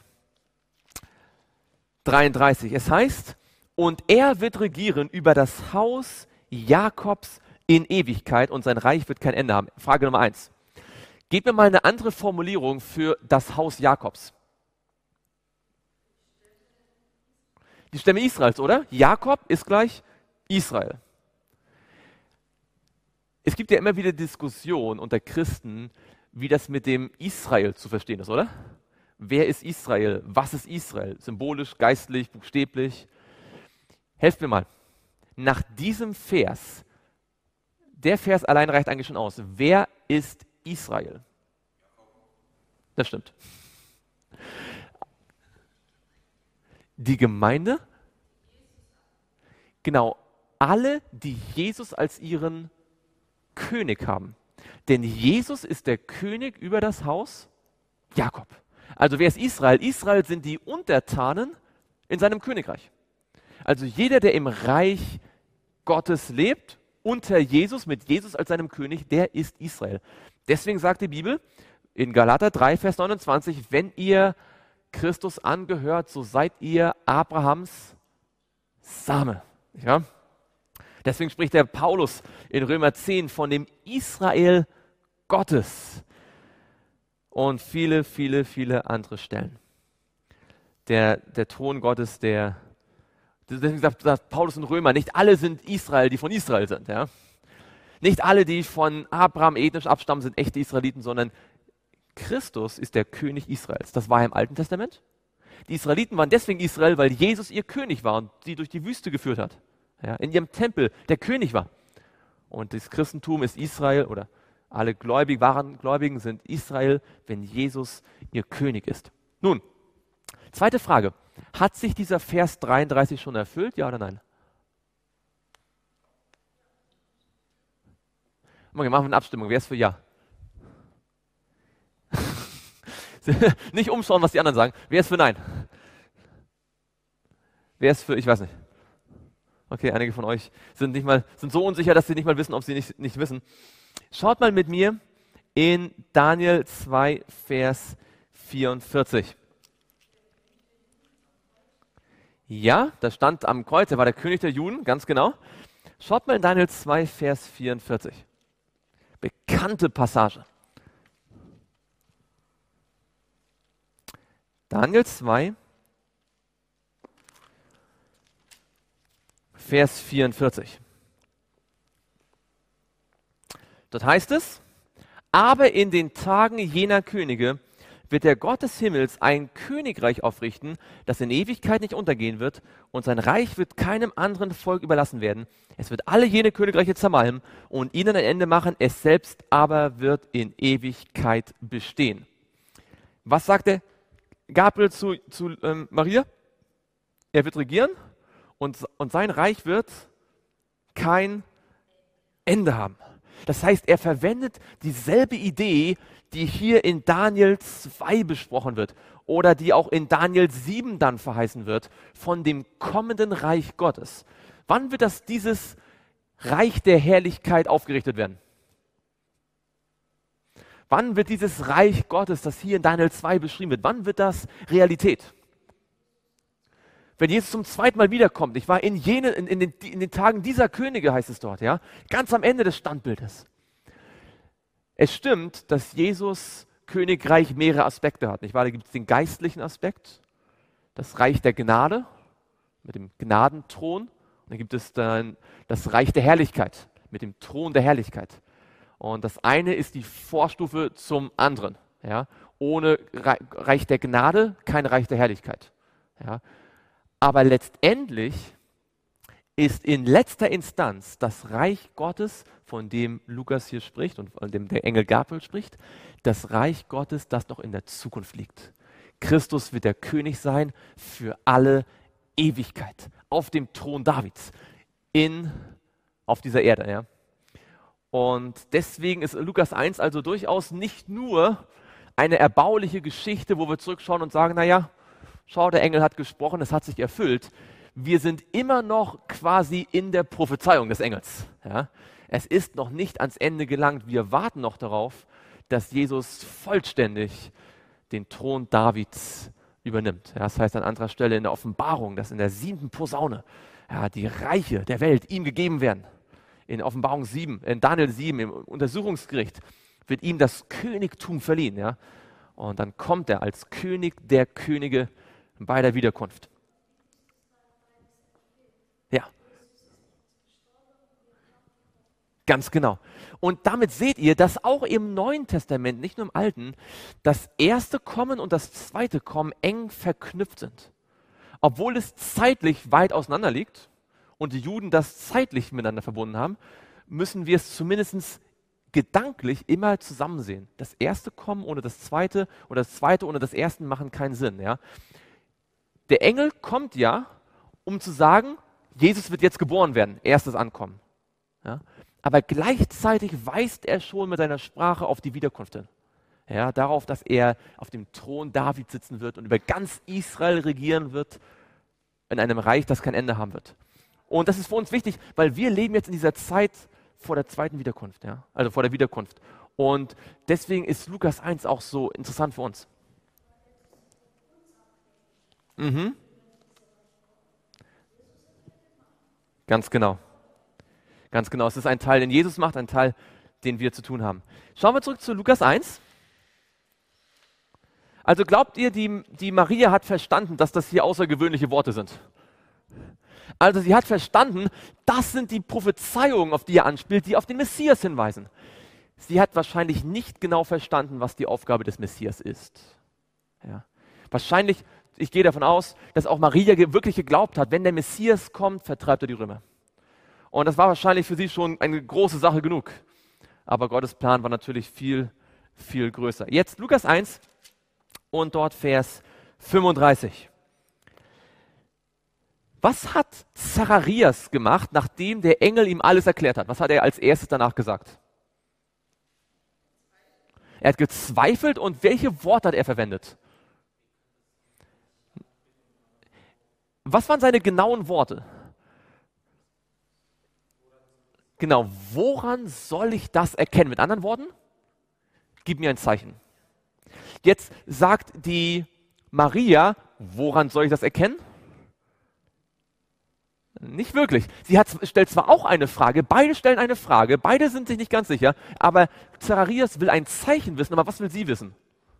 33. Es heißt, und er wird regieren über das Haus Jakobs in Ewigkeit und sein Reich wird kein Ende haben. Frage Nummer 1. Gebt mir mal eine andere Formulierung für das Haus Jakobs. Die Stämme Israels, oder? Jakob ist gleich Israel. Es gibt ja immer wieder Diskussionen unter Christen, wie das mit dem Israel zu verstehen ist, oder? Wer ist Israel? Was ist Israel? Symbolisch, geistlich, buchstäblich? Helft mir mal. Nach diesem Vers, der Vers allein reicht eigentlich schon aus. Wer ist Israel? Das stimmt. Die Gemeinde? Genau, alle, die Jesus als ihren König haben. Denn Jesus ist der König über das Haus Jakob. Also wer ist Israel? Israel sind die Untertanen in seinem Königreich. Also jeder, der im Reich Gottes lebt, unter Jesus, mit Jesus als seinem König, der ist Israel. Deswegen sagt die Bibel in Galater 3, Vers 29, wenn ihr Christus angehört, so seid ihr Abrahams Same. Ja? Deswegen spricht der Paulus in Römer 10 von dem Israel Gottes und viele andere Stellen. der Thron Gottes, deswegen sagt Paulus in Römer, nicht alle sind Israel, die von Israel sind. Ja? Nicht alle, die von Abraham ethnisch abstammen, sind echte Israeliten, sondern Christus ist der König Israels. Das war im Alten Testament. Die Israeliten waren deswegen Israel, weil Jesus ihr König war und sie durch die Wüste geführt hat. Ja, in ihrem Tempel der König war. Und das Christentum ist Israel, oder alle wahren Gläubigen sind Israel, wenn Jesus ihr König ist. Nun, zweite Frage. Hat sich dieser Vers 33 schon erfüllt, ja oder nein? Okay, machen wir eine Abstimmung. Wer ist für Ja? Nicht umschauen, was die anderen sagen. Wer ist für Nein? Wer ist für, ich weiß nicht. Okay, einige von euch sind so unsicher, dass sie nicht mal wissen, ob sie nicht wissen. Schaut mal mit mir in Daniel 2, Vers 44. Ja, da stand am Kreuz, er war der König der Juden, ganz genau. Schaut mal in Daniel 2, Vers 44. Bekannte Passage. Daniel 2, Vers 44. Dort heißt es, aber in den Tagen jener Könige wird der Gott des Himmels ein Königreich aufrichten, das in Ewigkeit nicht untergehen wird, und sein Reich wird keinem anderen Volk überlassen werden. Es wird alle jene Königreiche zermalmen und ihnen ein Ende machen, es selbst aber wird in Ewigkeit bestehen. Was sagte Gabriel zu Maria? Er wird regieren und sein Reich wird kein Ende haben. Das heißt, er verwendet dieselbe Idee, die hier in Daniel 2 besprochen wird oder die auch in Daniel 7 dann verheißen wird, von dem kommenden Reich Gottes. Wann wird dieses Reich der Herrlichkeit aufgerichtet werden? Wann wird dieses Reich Gottes, das hier in Daniel 2 beschrieben wird, wann wird das Realität? Wenn Jesus zum zweiten Mal wiederkommt, ich war in den Tagen dieser Könige, heißt es dort, ja, ganz am Ende des Standbildes. Es stimmt, dass Jesus Königreich mehrere Aspekte hat. Nicht wahr? Da gibt es den geistlichen Aspekt, das Reich der Gnade mit dem Gnadenthron. Und dann gibt es dann das Reich der Herrlichkeit mit dem Thron der Herrlichkeit. Und das eine ist die Vorstufe zum anderen. Ja? Ohne Reich der Gnade kein Reich der Herrlichkeit. Ja? Aber letztendlich ist in letzter Instanz das Reich Gottes, von dem Lukas hier spricht und von dem der Engel Gabriel spricht, das Reich Gottes, das noch in der Zukunft liegt. Christus wird der König sein für alle Ewigkeit auf dem Thron Davids auf dieser Erde. Ja. Und deswegen ist Lukas 1 also durchaus nicht nur eine erbauliche Geschichte, wo wir zurückschauen und sagen, naja, schau, der Engel hat gesprochen, es hat sich erfüllt. Wir sind immer noch quasi in der Prophezeiung des Engels. Ja? Es ist noch nicht ans Ende gelangt. Wir warten noch darauf, dass Jesus vollständig den Thron Davids übernimmt. Ja, das heißt an anderer Stelle in der Offenbarung, dass in der 7. Posaune die Reiche der Welt ihm gegeben werden. In Offenbarung 7, in Daniel 7, im Untersuchungsgericht, wird ihm das Königtum verliehen. Ja? Und dann kommt er als König der Könige bei der Wiederkunft. Ja. Ganz genau. Und damit seht ihr, dass auch im Neuen Testament, nicht nur im Alten, das erste Kommen und das zweite Kommen eng verknüpft sind. Obwohl es zeitlich weit auseinander liegt und die Juden das zeitlich miteinander verbunden haben, müssen wir es zumindest gedanklich immer zusammen sehen. Das erste Kommen ohne das zweite oder das zweite ohne das erste machen keinen Sinn. Ja? Der Engel kommt ja, um zu sagen, Jesus wird jetzt geboren werden, erstes Ankommen. Ja? Aber gleichzeitig weist er schon mit seiner Sprache auf die Wiederkunft hin. Ja, darauf, dass er auf dem Thron David sitzen wird und über ganz Israel regieren wird in einem Reich, das kein Ende haben wird. Und das ist für uns wichtig, weil wir leben jetzt in dieser Zeit vor der zweiten Wiederkunft, ja? Also vor der Wiederkunft. Und deswegen ist Lukas 1 auch so interessant für uns. Mhm. Ganz genau. Ganz genau. Es ist ein Teil, den Jesus macht, ein Teil, den wir zu tun haben. Schauen wir zurück zu Lukas 1. Also glaubt ihr, die Maria hat verstanden, dass das hier außergewöhnliche Worte sind? Also sie hat verstanden, das sind die Prophezeiungen, auf die er anspielt, die auf den Messias hinweisen. Sie hat wahrscheinlich nicht genau verstanden, was die Aufgabe des Messias ist. Ja. Wahrscheinlich, ich gehe davon aus, dass auch Maria wirklich geglaubt hat, wenn der Messias kommt, vertreibt er die Römer. Und das war wahrscheinlich für sie schon eine große Sache genug. Aber Gottes Plan war natürlich viel, viel größer. Jetzt Lukas 1 und dort Vers 35. Was hat Zacharias gemacht, nachdem der Engel ihm alles erklärt hat? Was hat er als erstes danach gesagt? Er hat gezweifelt und welche Worte hat er verwendet? Was waren seine genauen Worte? Genau, woran soll ich das erkennen? Mit anderen Worten, gib mir ein Zeichen. Jetzt sagt die Maria, woran soll ich das erkennen? Nicht wirklich. Sie stellt zwar auch eine Frage, beide stellen eine Frage, beide sind sich nicht ganz sicher, aber Zacharias will ein Zeichen wissen, aber was will sie wissen?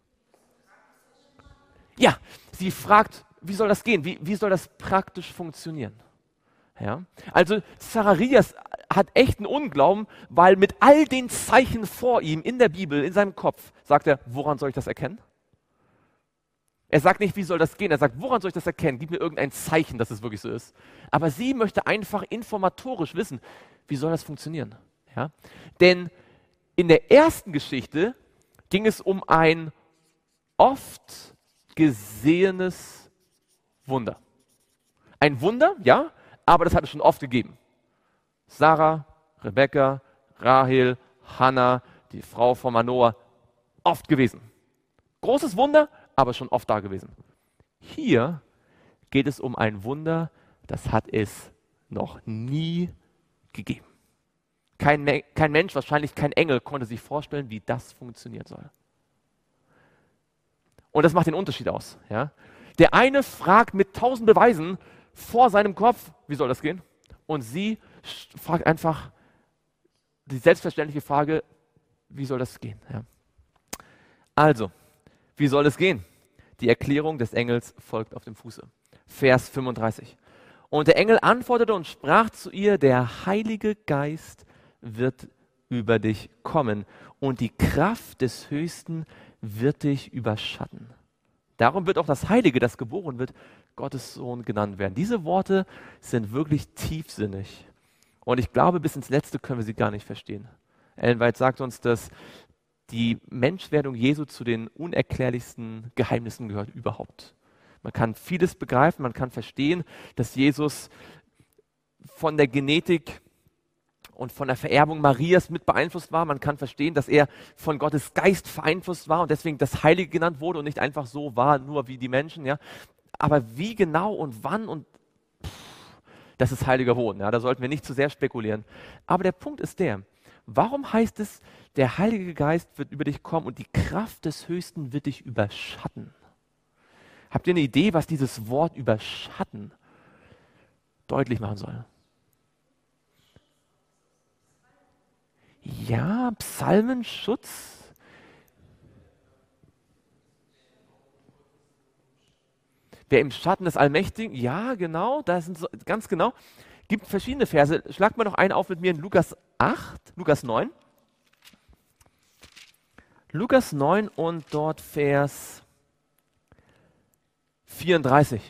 Ja, sie fragt, wie soll das gehen? Wie soll das praktisch funktionieren? Ja? Also Zacharias hat echt einen Unglauben, weil mit all den Zeichen vor ihm in der Bibel, in seinem Kopf, sagt er, woran soll ich das erkennen? Er sagt nicht, wie soll das gehen? Er sagt, woran soll ich das erkennen? Gib mir irgendein Zeichen, dass es wirklich so ist. Aber sie möchte einfach informatorisch wissen, wie soll das funktionieren? Ja? Denn in der ersten Geschichte ging es um ein oft gesehenes Wunder. Ein Wunder, ja, aber das hat es schon oft gegeben. Sarah, Rebekka, Rahel, Hannah, die Frau von Manoah, oft gewesen. Großes Wunder, aber schon oft da gewesen. Hier geht es um ein Wunder, das hat es noch nie gegeben. Kein Mensch, wahrscheinlich kein Engel, konnte sich vorstellen, wie das funktionieren soll. Und das macht den Unterschied aus. Ja? Der eine fragt mit 1000 Beweisen vor seinem Kopf, wie soll das gehen? Und sie fragt einfach die selbstverständliche Frage, wie soll das gehen? Ja. Also, wie soll es gehen? Die Erklärung des Engels folgt auf dem Fuße. Vers 35. Und der Engel antwortete und sprach zu ihr, der Heilige Geist wird über dich kommen und die Kraft des Höchsten wird dich überschatten. Darum wird auch das Heilige, das geboren wird, Gottes Sohn genannt werden. Diese Worte sind wirklich tiefsinnig. Und ich glaube, bis ins Letzte können wir sie gar nicht verstehen. Ellen White sagt uns, dass die Menschwerdung Jesu zu den unerklärlichsten Geheimnissen gehört überhaupt. Man kann vieles begreifen, man kann verstehen, dass Jesus von der Genetik und von der Vererbung Marias mit beeinflusst war. Man kann verstehen, dass er von Gottes Geist beeinflusst war und deswegen das Heilige genannt wurde und nicht einfach so war, nur wie die Menschen. Ja. Aber wie genau und wann und das ist heiliger Boden. Ja. Da sollten wir nicht zu sehr spekulieren. Aber der Punkt ist der, warum heißt es, der Heilige Geist wird über dich kommen und die Kraft des Höchsten wird dich überschatten? Habt ihr eine Idee, was dieses Wort überschatten deutlich machen soll? Ja, Psalmenschutz. Wer im Schatten des Allmächtigen, ja, genau, da sind so, ganz genau. Gibt verschiedene Verse. Schlag mal noch einen auf mit mir in Lukas 9. Lukas 9 und dort Vers 34.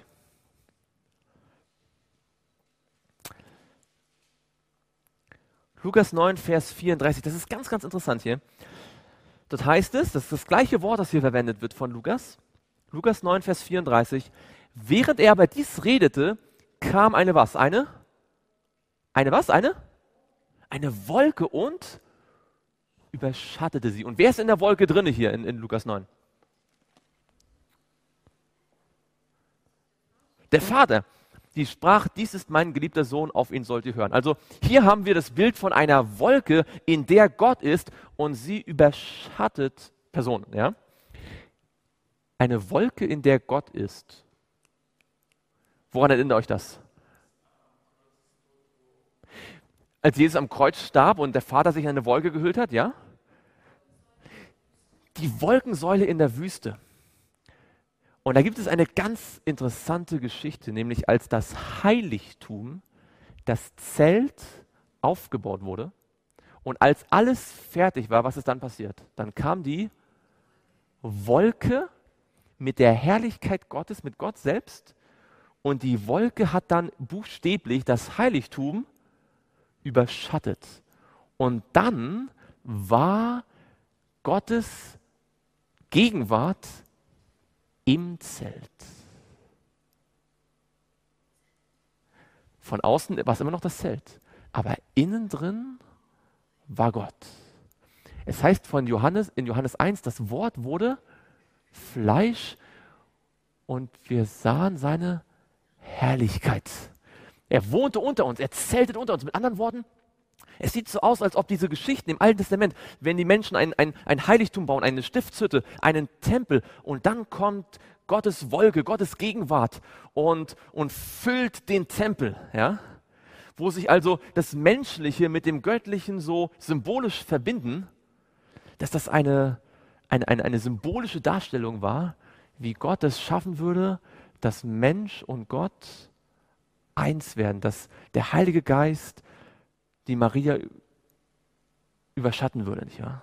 Lukas 9, Vers 34. Das ist ganz, ganz interessant hier. Dort heißt es, das ist das gleiche Wort, das hier verwendet wird von Lukas. Lukas 9, Vers 34. Während er aber dies redete, kam eine was? Eine was? Eine Wolke und überschattete sie. Und wer ist in der Wolke drinne hier in Lukas 9? Der Vater. Die sprach, dies ist mein geliebter Sohn, auf ihn sollt ihr hören. Also hier haben wir das Bild von einer Wolke, in der Gott ist und sie überschattet Personen. Ja? Eine Wolke, in der Gott ist. Woran erinnert euch das? Als Jesus am Kreuz starb und der Vater sich in eine Wolke gehüllt hat, ja? Die Wolkensäule in der Wüste. Und da gibt es eine ganz interessante Geschichte, nämlich als das Heiligtum, das Zelt aufgebaut wurde und als alles fertig war, was ist dann passiert? Dann kam die Wolke mit der Herrlichkeit Gottes, mit Gott selbst, und die Wolke hat dann buchstäblich das Heiligtum überschattet. Und dann war Gottes Gegenwart im Zelt. Von außen war es immer noch das Zelt, aber innen drin war Gott. Es heißt in Johannes 1, das Wort wurde Fleisch und wir sahen seine Herrlichkeit. Er wohnte unter uns, er zeltete unter uns. Mit anderen Worten, es sieht so aus, als ob diese Geschichten im Alten Testament, wenn die Menschen ein Heiligtum bauen, eine Stiftshütte, einen Tempel, und dann kommt Gottes Wolke, Gottes Gegenwart und füllt den Tempel, ja? Wo sich also das Menschliche mit dem Göttlichen so symbolisch verbinden, dass das eine symbolische Darstellung war, wie Gott es schaffen würde, dass Mensch und Gott eins werden, dass der Heilige Geist die Maria überschatten würde, nicht wahr?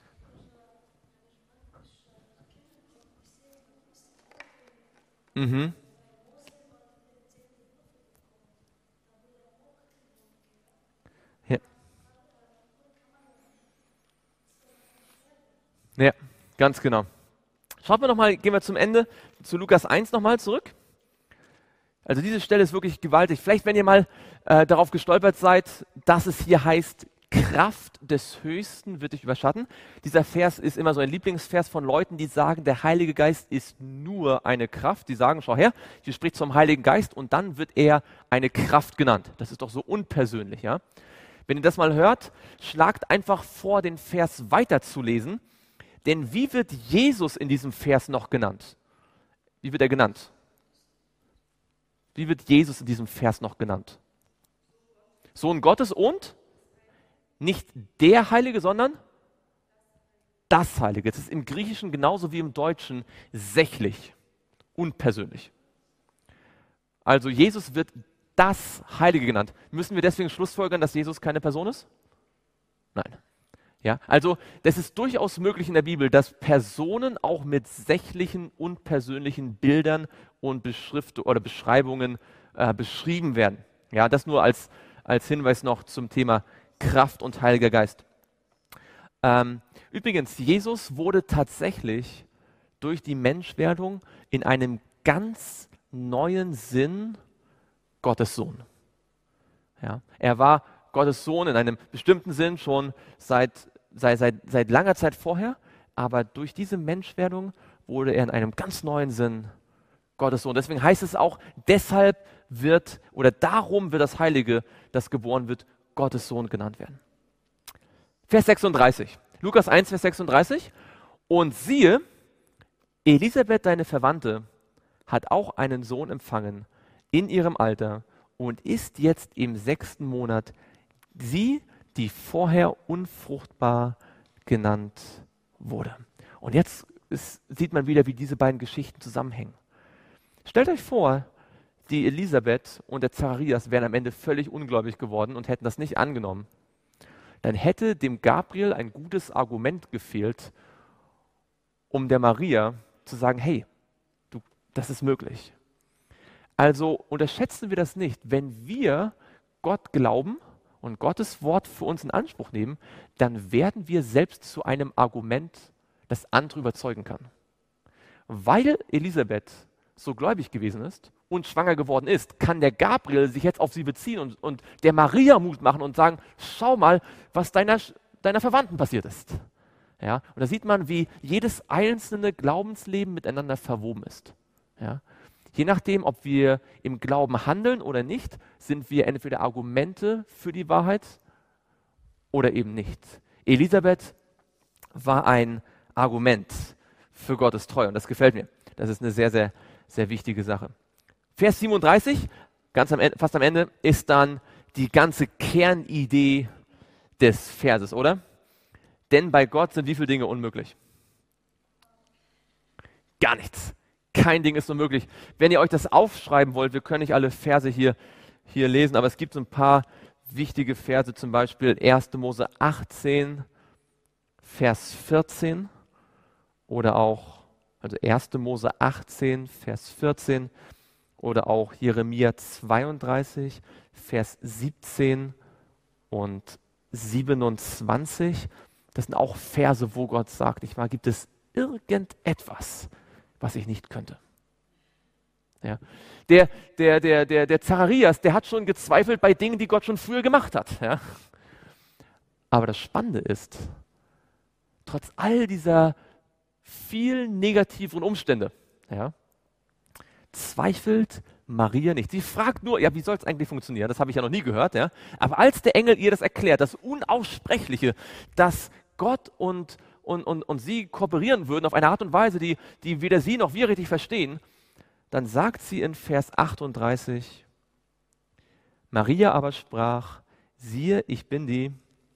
Mhm. Ja. Ja, ganz genau. Schauen wir nochmal, gehen wir zum Ende, zu Lukas 1 nochmal zurück. Also diese Stelle ist wirklich gewaltig. Vielleicht, wenn ihr mal darauf gestolpert seid, dass es hier heißt, Kraft des Höchsten wird dich überschatten. Dieser Vers ist immer so ein Lieblingsvers von Leuten, die sagen, der Heilige Geist ist nur eine Kraft. Die sagen, schau her, hier spricht vom Heiligen Geist und dann wird er eine Kraft genannt. Das ist doch so unpersönlich, ja? Wenn ihr das mal hört, schlagt einfach vor, den Vers weiterzulesen. Denn wie wird Jesus in diesem Vers noch genannt? Wie wird er genannt? Wie wird Jesus in diesem Vers noch genannt? Sohn Gottes und nicht der Heilige, sondern das Heilige. Das ist im Griechischen genauso wie im Deutschen sächlich, unpersönlich. Also Jesus wird das Heilige genannt. Müssen wir deswegen schlussfolgern, dass Jesus keine Person ist? Nein. Ja, also das ist durchaus möglich in der Bibel, dass Personen auch mit sächlichen, unpersönlichen Bildern und Beschreibungen beschrieben werden. Ja, das nur als Hinweis noch zum Thema Kraft und Heiliger Geist. Übrigens, Jesus wurde tatsächlich durch die Menschwerdung in einem ganz neuen Sinn Gottes Sohn. Ja, er war Gottes Sohn in einem bestimmten Sinn schon seit langer Zeit vorher, aber durch diese Menschwerdung wurde er in einem ganz neuen Sinn Gottes Sohn. Deswegen heißt es auch, darum wird das Heilige, das geboren wird, Gottes Sohn genannt werden. Vers 36, Lukas 1, Vers 36. Und siehe, Elisabeth, deine Verwandte, hat auch einen Sohn empfangen in ihrem Alter und ist jetzt im 6. Monat, sie, die vorher unfruchtbar genannt wurde. Und jetzt sieht man wieder, wie diese beiden Geschichten zusammenhängen. Stellt euch vor, die Elisabeth und der Zacharias wären am Ende völlig ungläubig geworden und hätten das nicht angenommen. Dann hätte dem Gabriel ein gutes Argument gefehlt, um der Maria zu sagen, hey, das ist möglich. Also unterschätzen wir das nicht. Wenn wir Gott glauben und Gottes Wort für uns in Anspruch nehmen, dann werden wir selbst zu einem Argument, das andere überzeugen kann. Weil Elisabeth so gläubig gewesen ist und schwanger geworden ist, kann der Gabriel sich jetzt auf sie beziehen und der Maria Mut machen und sagen, schau mal, was deiner Verwandten passiert ist. Ja, und da sieht man, wie jedes einzelne Glaubensleben miteinander verwoben ist. Ja. Je nachdem, ob wir im Glauben handeln oder nicht, sind wir entweder Argumente für die Wahrheit oder eben nicht. Elisabeth war ein Argument für Gottes Treue und das gefällt mir. Das ist eine sehr, sehr, sehr wichtige Sache. Vers 37, fast am Ende, ist dann die ganze Kernidee des Verses, oder? Denn bei Gott sind wie viele Dinge unmöglich? Gar nichts. Kein Ding ist unmöglich. Wenn ihr euch das aufschreiben wollt, wir können nicht alle Verse hier lesen, aber es gibt so ein paar wichtige Verse, zum Beispiel 1. Mose 18, Vers 14 oder auch, also 1. Mose 18, Vers 14 oder auch Jeremia 32, Vers 17 und 27. Das sind auch Verse, wo Gott sagt, nicht wahr, gibt es irgendetwas, was ich nicht könnte. Ja. Der Zacharias, der hat schon gezweifelt bei Dingen, die Gott schon früher gemacht hat. Ja. Aber das Spannende ist, trotz all dieser vielen negativeren Umstände, ja, zweifelt Maria nicht. Sie fragt nur, ja, wie soll es eigentlich funktionieren? Das habe ich ja noch nie gehört. Ja. Aber als der Engel ihr das erklärt, das Unaussprechliche, dass Gott und sie kooperieren würden auf eine Art und Weise, die weder sie noch wir richtig verstehen, dann sagt sie in Vers 38, Maria aber sprach, siehe, ich bin die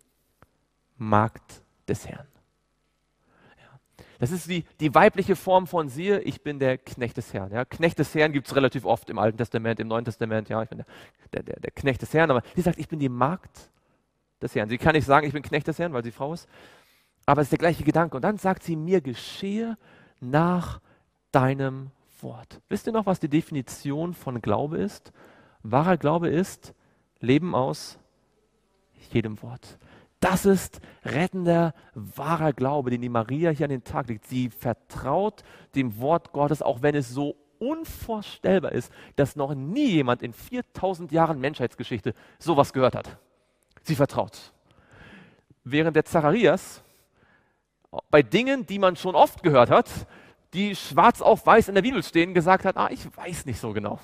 Magd des Herrn. Ja. Das ist die weibliche Form von siehe, ich bin der Knecht des Herrn. Ja. Knecht des Herrn gibt es relativ oft im Alten Testament, im Neuen Testament, ja, ich bin der Knecht des Herrn, aber sie sagt, ich bin die Magd des Herrn. Sie kann nicht sagen, ich bin Knecht des Herrn, weil sie Frau ist, aber es ist der gleiche Gedanke. Und dann sagt sie, mir geschehe nach deinem Wort. Wisst ihr noch, was die Definition von Glaube ist? Wahrer Glaube ist Leben aus jedem Wort. Das ist rettender, wahrer Glaube, den die Maria hier an den Tag legt. Sie vertraut dem Wort Gottes, auch wenn es so unvorstellbar ist, dass noch nie jemand in 4000 Jahren Menschheitsgeschichte sowas gehört hat. Sie vertraut. Während der Zacharias bei Dingen, die man schon oft gehört hat, die schwarz auf weiß in der Bibel stehen, gesagt hat, ich weiß nicht so genau.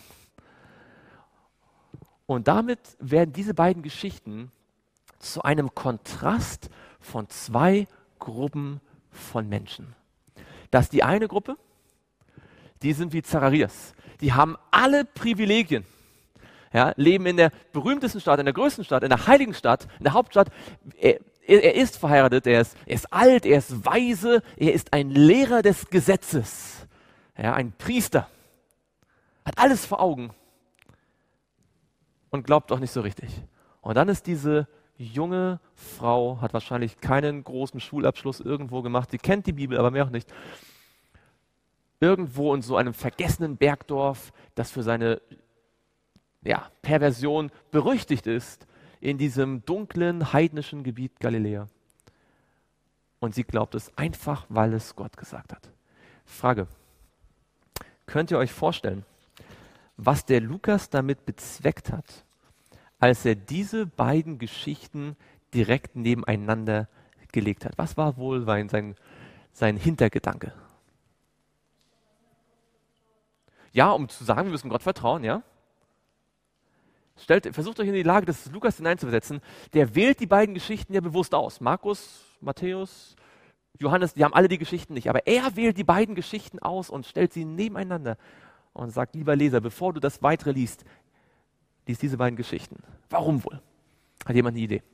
Und damit werden diese beiden Geschichten zu einem Kontrast von zwei Gruppen von Menschen. Das ist die eine Gruppe, die sind wie Zacharias. Die haben alle Privilegien, ja, leben in der berühmtesten Stadt, in der größten Stadt, in der heiligen Stadt, in der Hauptstadt. Er ist verheiratet, er ist alt, er ist weise, er ist ein Lehrer des Gesetzes, ja, ein Priester, hat alles vor Augen und glaubt auch nicht so richtig. Und dann ist diese junge Frau, hat wahrscheinlich keinen großen Schulabschluss irgendwo gemacht, sie kennt die Bibel, aber mehr auch nicht, irgendwo in so einem vergessenen Bergdorf, das für seine Perversion berüchtigt ist, in diesem dunklen, heidnischen Gebiet Galiläa. Und sie glaubt es einfach, weil es Gott gesagt hat. Frage, könnt ihr euch vorstellen, was der Lukas damit bezweckt hat, als er diese beiden Geschichten direkt nebeneinander gelegt hat? Was war wohl sein Hintergedanke? Ja, um zu sagen, wir müssen Gott vertrauen, ja? Versucht euch in die Lage des Lukas hineinzuversetzen. Der wählt die beiden Geschichten ja bewusst aus. Markus, Matthäus, Johannes, die haben alle die Geschichten nicht. Aber er wählt die beiden Geschichten aus und stellt sie nebeneinander und sagt, lieber Leser, bevor du das Weitere liest, lies diese beiden Geschichten. Warum wohl? Hat jemand eine Idee?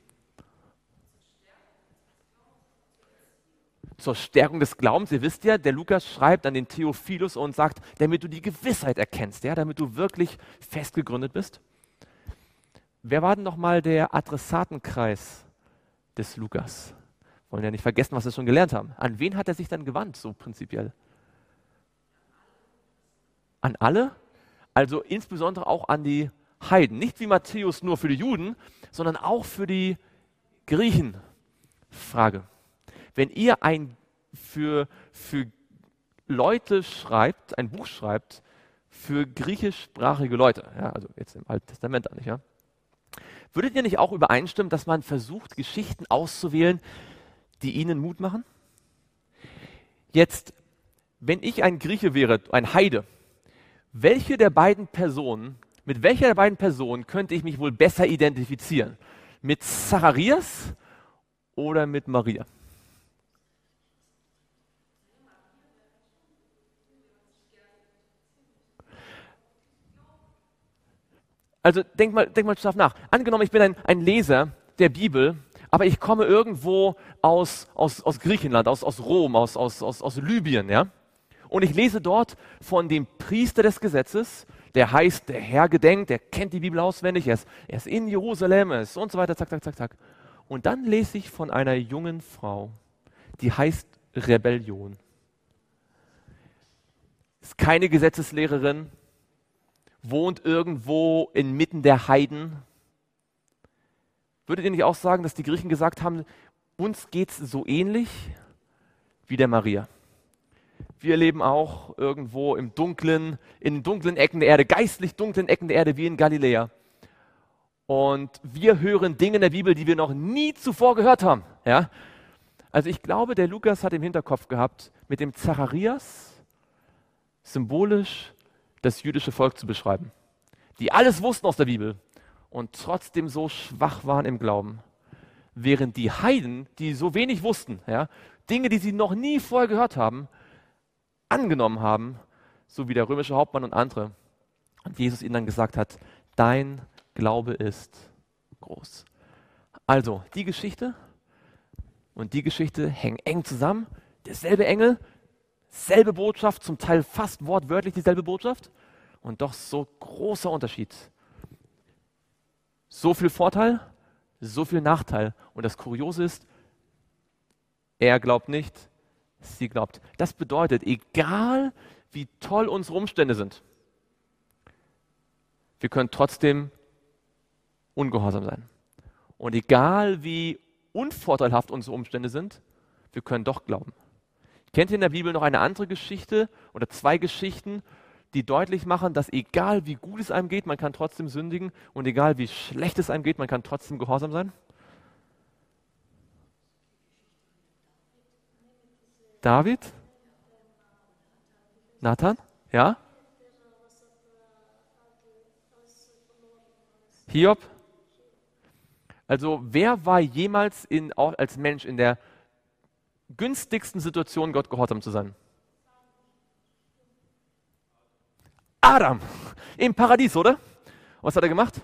Zur Stärkung des Glaubens. Ihr wisst ja, der Lukas schreibt an den Theophilus und sagt, damit du die Gewissheit erkennst, ja, damit du wirklich fest gegründet bist. Wer war denn nochmal der Adressatenkreis des Lukas? Wollen ja nicht vergessen, was wir schon gelernt haben. An wen hat er sich dann gewandt, so prinzipiell? An alle? Also insbesondere auch an die Heiden. Nicht wie Matthäus nur für die Juden, sondern auch für die Griechen. Frage. Wenn ihr für Leute schreibt, ein Buch schreibt, für griechischsprachige Leute, ja, also jetzt im Alten Testament nicht, ja, würdet ihr nicht auch übereinstimmen, dass man versucht, Geschichten auszuwählen, die ihnen Mut machen? Jetzt, wenn ich ein Grieche wäre, ein Heide, mit welcher der beiden Personen könnte ich mich wohl besser identifizieren? Mit Zacharias oder mit Maria? Also denk mal scharf nach. Angenommen, ich bin ein Leser der Bibel, aber ich komme irgendwo aus Griechenland, aus Rom, aus Libyen, ja? Und ich lese dort von dem Priester des Gesetzes, der heißt, der Herr gedenkt, der kennt die Bibel auswendig, er ist in Jerusalem, er ist und so weiter, zack, zack, zack, zack. Und dann lese ich von einer jungen Frau, die heißt Rebellion. Ist keine Gesetzeslehrerin, wohnt irgendwo inmitten der Heiden. Würdet ihr nicht auch sagen, dass die Griechen gesagt haben, uns geht es so ähnlich wie der Maria? Wir leben auch irgendwo in dunklen Ecken der Erde, geistlich dunklen Ecken der Erde, wie in Galiläa. Und wir hören Dinge in der Bibel, die wir noch nie zuvor gehört haben. Ja? Also ich glaube, der Lukas hat im Hinterkopf gehabt, mit dem Zacharias symbolisch das jüdische Volk zu beschreiben, die alles wussten aus der Bibel und trotzdem so schwach waren im Glauben. Während die Heiden, die so wenig wussten, ja, Dinge, die sie noch nie vorher gehört haben, angenommen haben, so wie der römische Hauptmann und andere. Und Jesus ihnen dann gesagt hat, dein Glaube ist groß. Also, die Geschichte und die Geschichte hängen eng zusammen. Derselbe Engel, selbe Botschaft, zum Teil fast wortwörtlich dieselbe Botschaft und doch so großer Unterschied. So viel Vorteil, so viel Nachteil. Und das Kuriose ist, er glaubt nicht, sie glaubt. Das bedeutet, egal wie toll unsere Umstände sind, wir können trotzdem ungehorsam sein. Und egal wie unvorteilhaft unsere Umstände sind, wir können doch glauben. Kennt ihr in der Bibel noch eine andere Geschichte oder zwei Geschichten, die deutlich machen, dass egal wie gut es einem geht, man kann trotzdem sündigen und egal wie schlecht es einem geht, man kann trotzdem gehorsam sein? David? Nathan? Ja? Hiob? Also wer war jemals auch als Mensch in der günstigsten Situation, Gott gehorsam zu sein? Adam! Im Paradies, oder? Was hat er gemacht?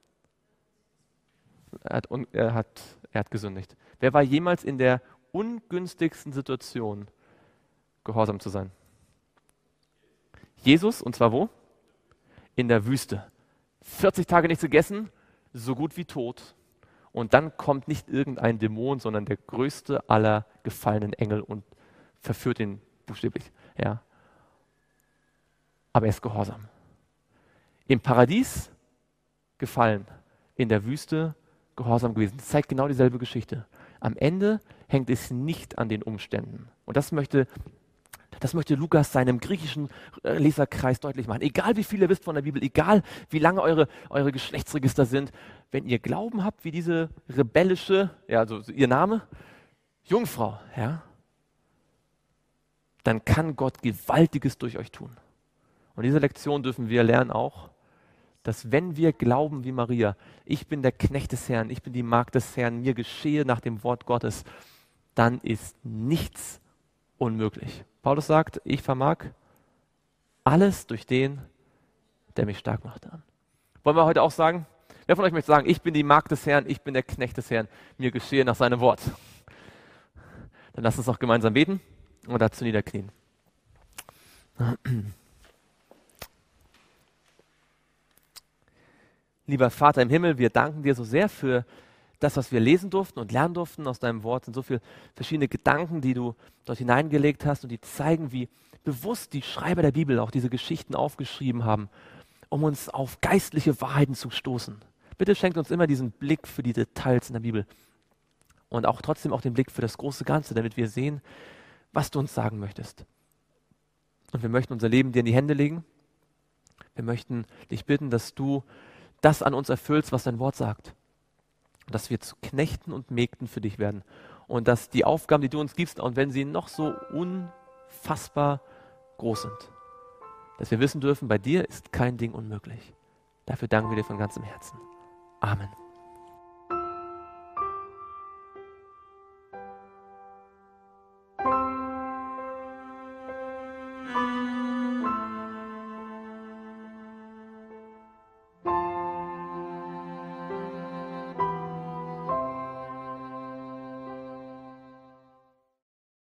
Er hat gesündigt. Wer war jemals in der ungünstigsten Situation, gehorsam zu sein? Jesus, und zwar wo? In der Wüste. 40 Tage nichts gegessen, so gut wie tot. Und dann kommt nicht irgendein Dämon, sondern der größte aller gefallenen Engel und verführt ihn buchstäblich. Ja. Aber er ist gehorsam. Im Paradies gefallen, in der Wüste gehorsam gewesen. Das zeigt genau dieselbe Geschichte. Am Ende hängt es nicht an den Umständen. Und das möchte Lukas seinem griechischen Leserkreis deutlich machen. Egal wie viel ihr wisst von der Bibel, egal wie lange eure Geschlechtsregister sind, wenn ihr Glauben habt, wie diese rebellische, ja, also ihr Name, Jungfrau, ja, dann kann Gott Gewaltiges durch euch tun. Und diese Lektion dürfen wir lernen auch, dass wenn wir glauben wie Maria, ich bin der Knecht des Herrn, ich bin die Magd des Herrn, mir geschehe nach dem Wort Gottes, dann ist nichts unmöglich. Paulus sagt, ich vermag alles durch den, der mich stark macht. Wollen wir heute auch sagen, wer von euch möchte sagen, ich bin die Magd des Herrn, ich bin der Knecht des Herrn, mir geschehe nach seinem Wort. Dann lasst uns noch gemeinsam beten und dazu niederknien. Lieber Vater im Himmel, wir danken dir so sehr für das, was wir lesen durften und lernen durften aus deinem Wort. Es sind so viele verschiedene Gedanken, die du dort hineingelegt hast und die zeigen, wie bewusst die Schreiber der Bibel auch diese Geschichten aufgeschrieben haben, um uns auf geistliche Wahrheiten zu stoßen. Bitte schenkt uns immer diesen Blick für die Details in der Bibel und auch trotzdem auch den Blick für das große Ganze, damit wir sehen, was du uns sagen möchtest. Und wir möchten unser Leben dir in die Hände legen. Wir möchten dich bitten, dass du das an uns erfüllst, was dein Wort sagt. Dass wir zu Knechten und Mägden für dich werden. Und dass die Aufgaben, die du uns gibst, und wenn sie noch so unfassbar groß sind, dass wir wissen dürfen, bei dir ist kein Ding unmöglich. Dafür danken wir dir von ganzem Herzen. Amen.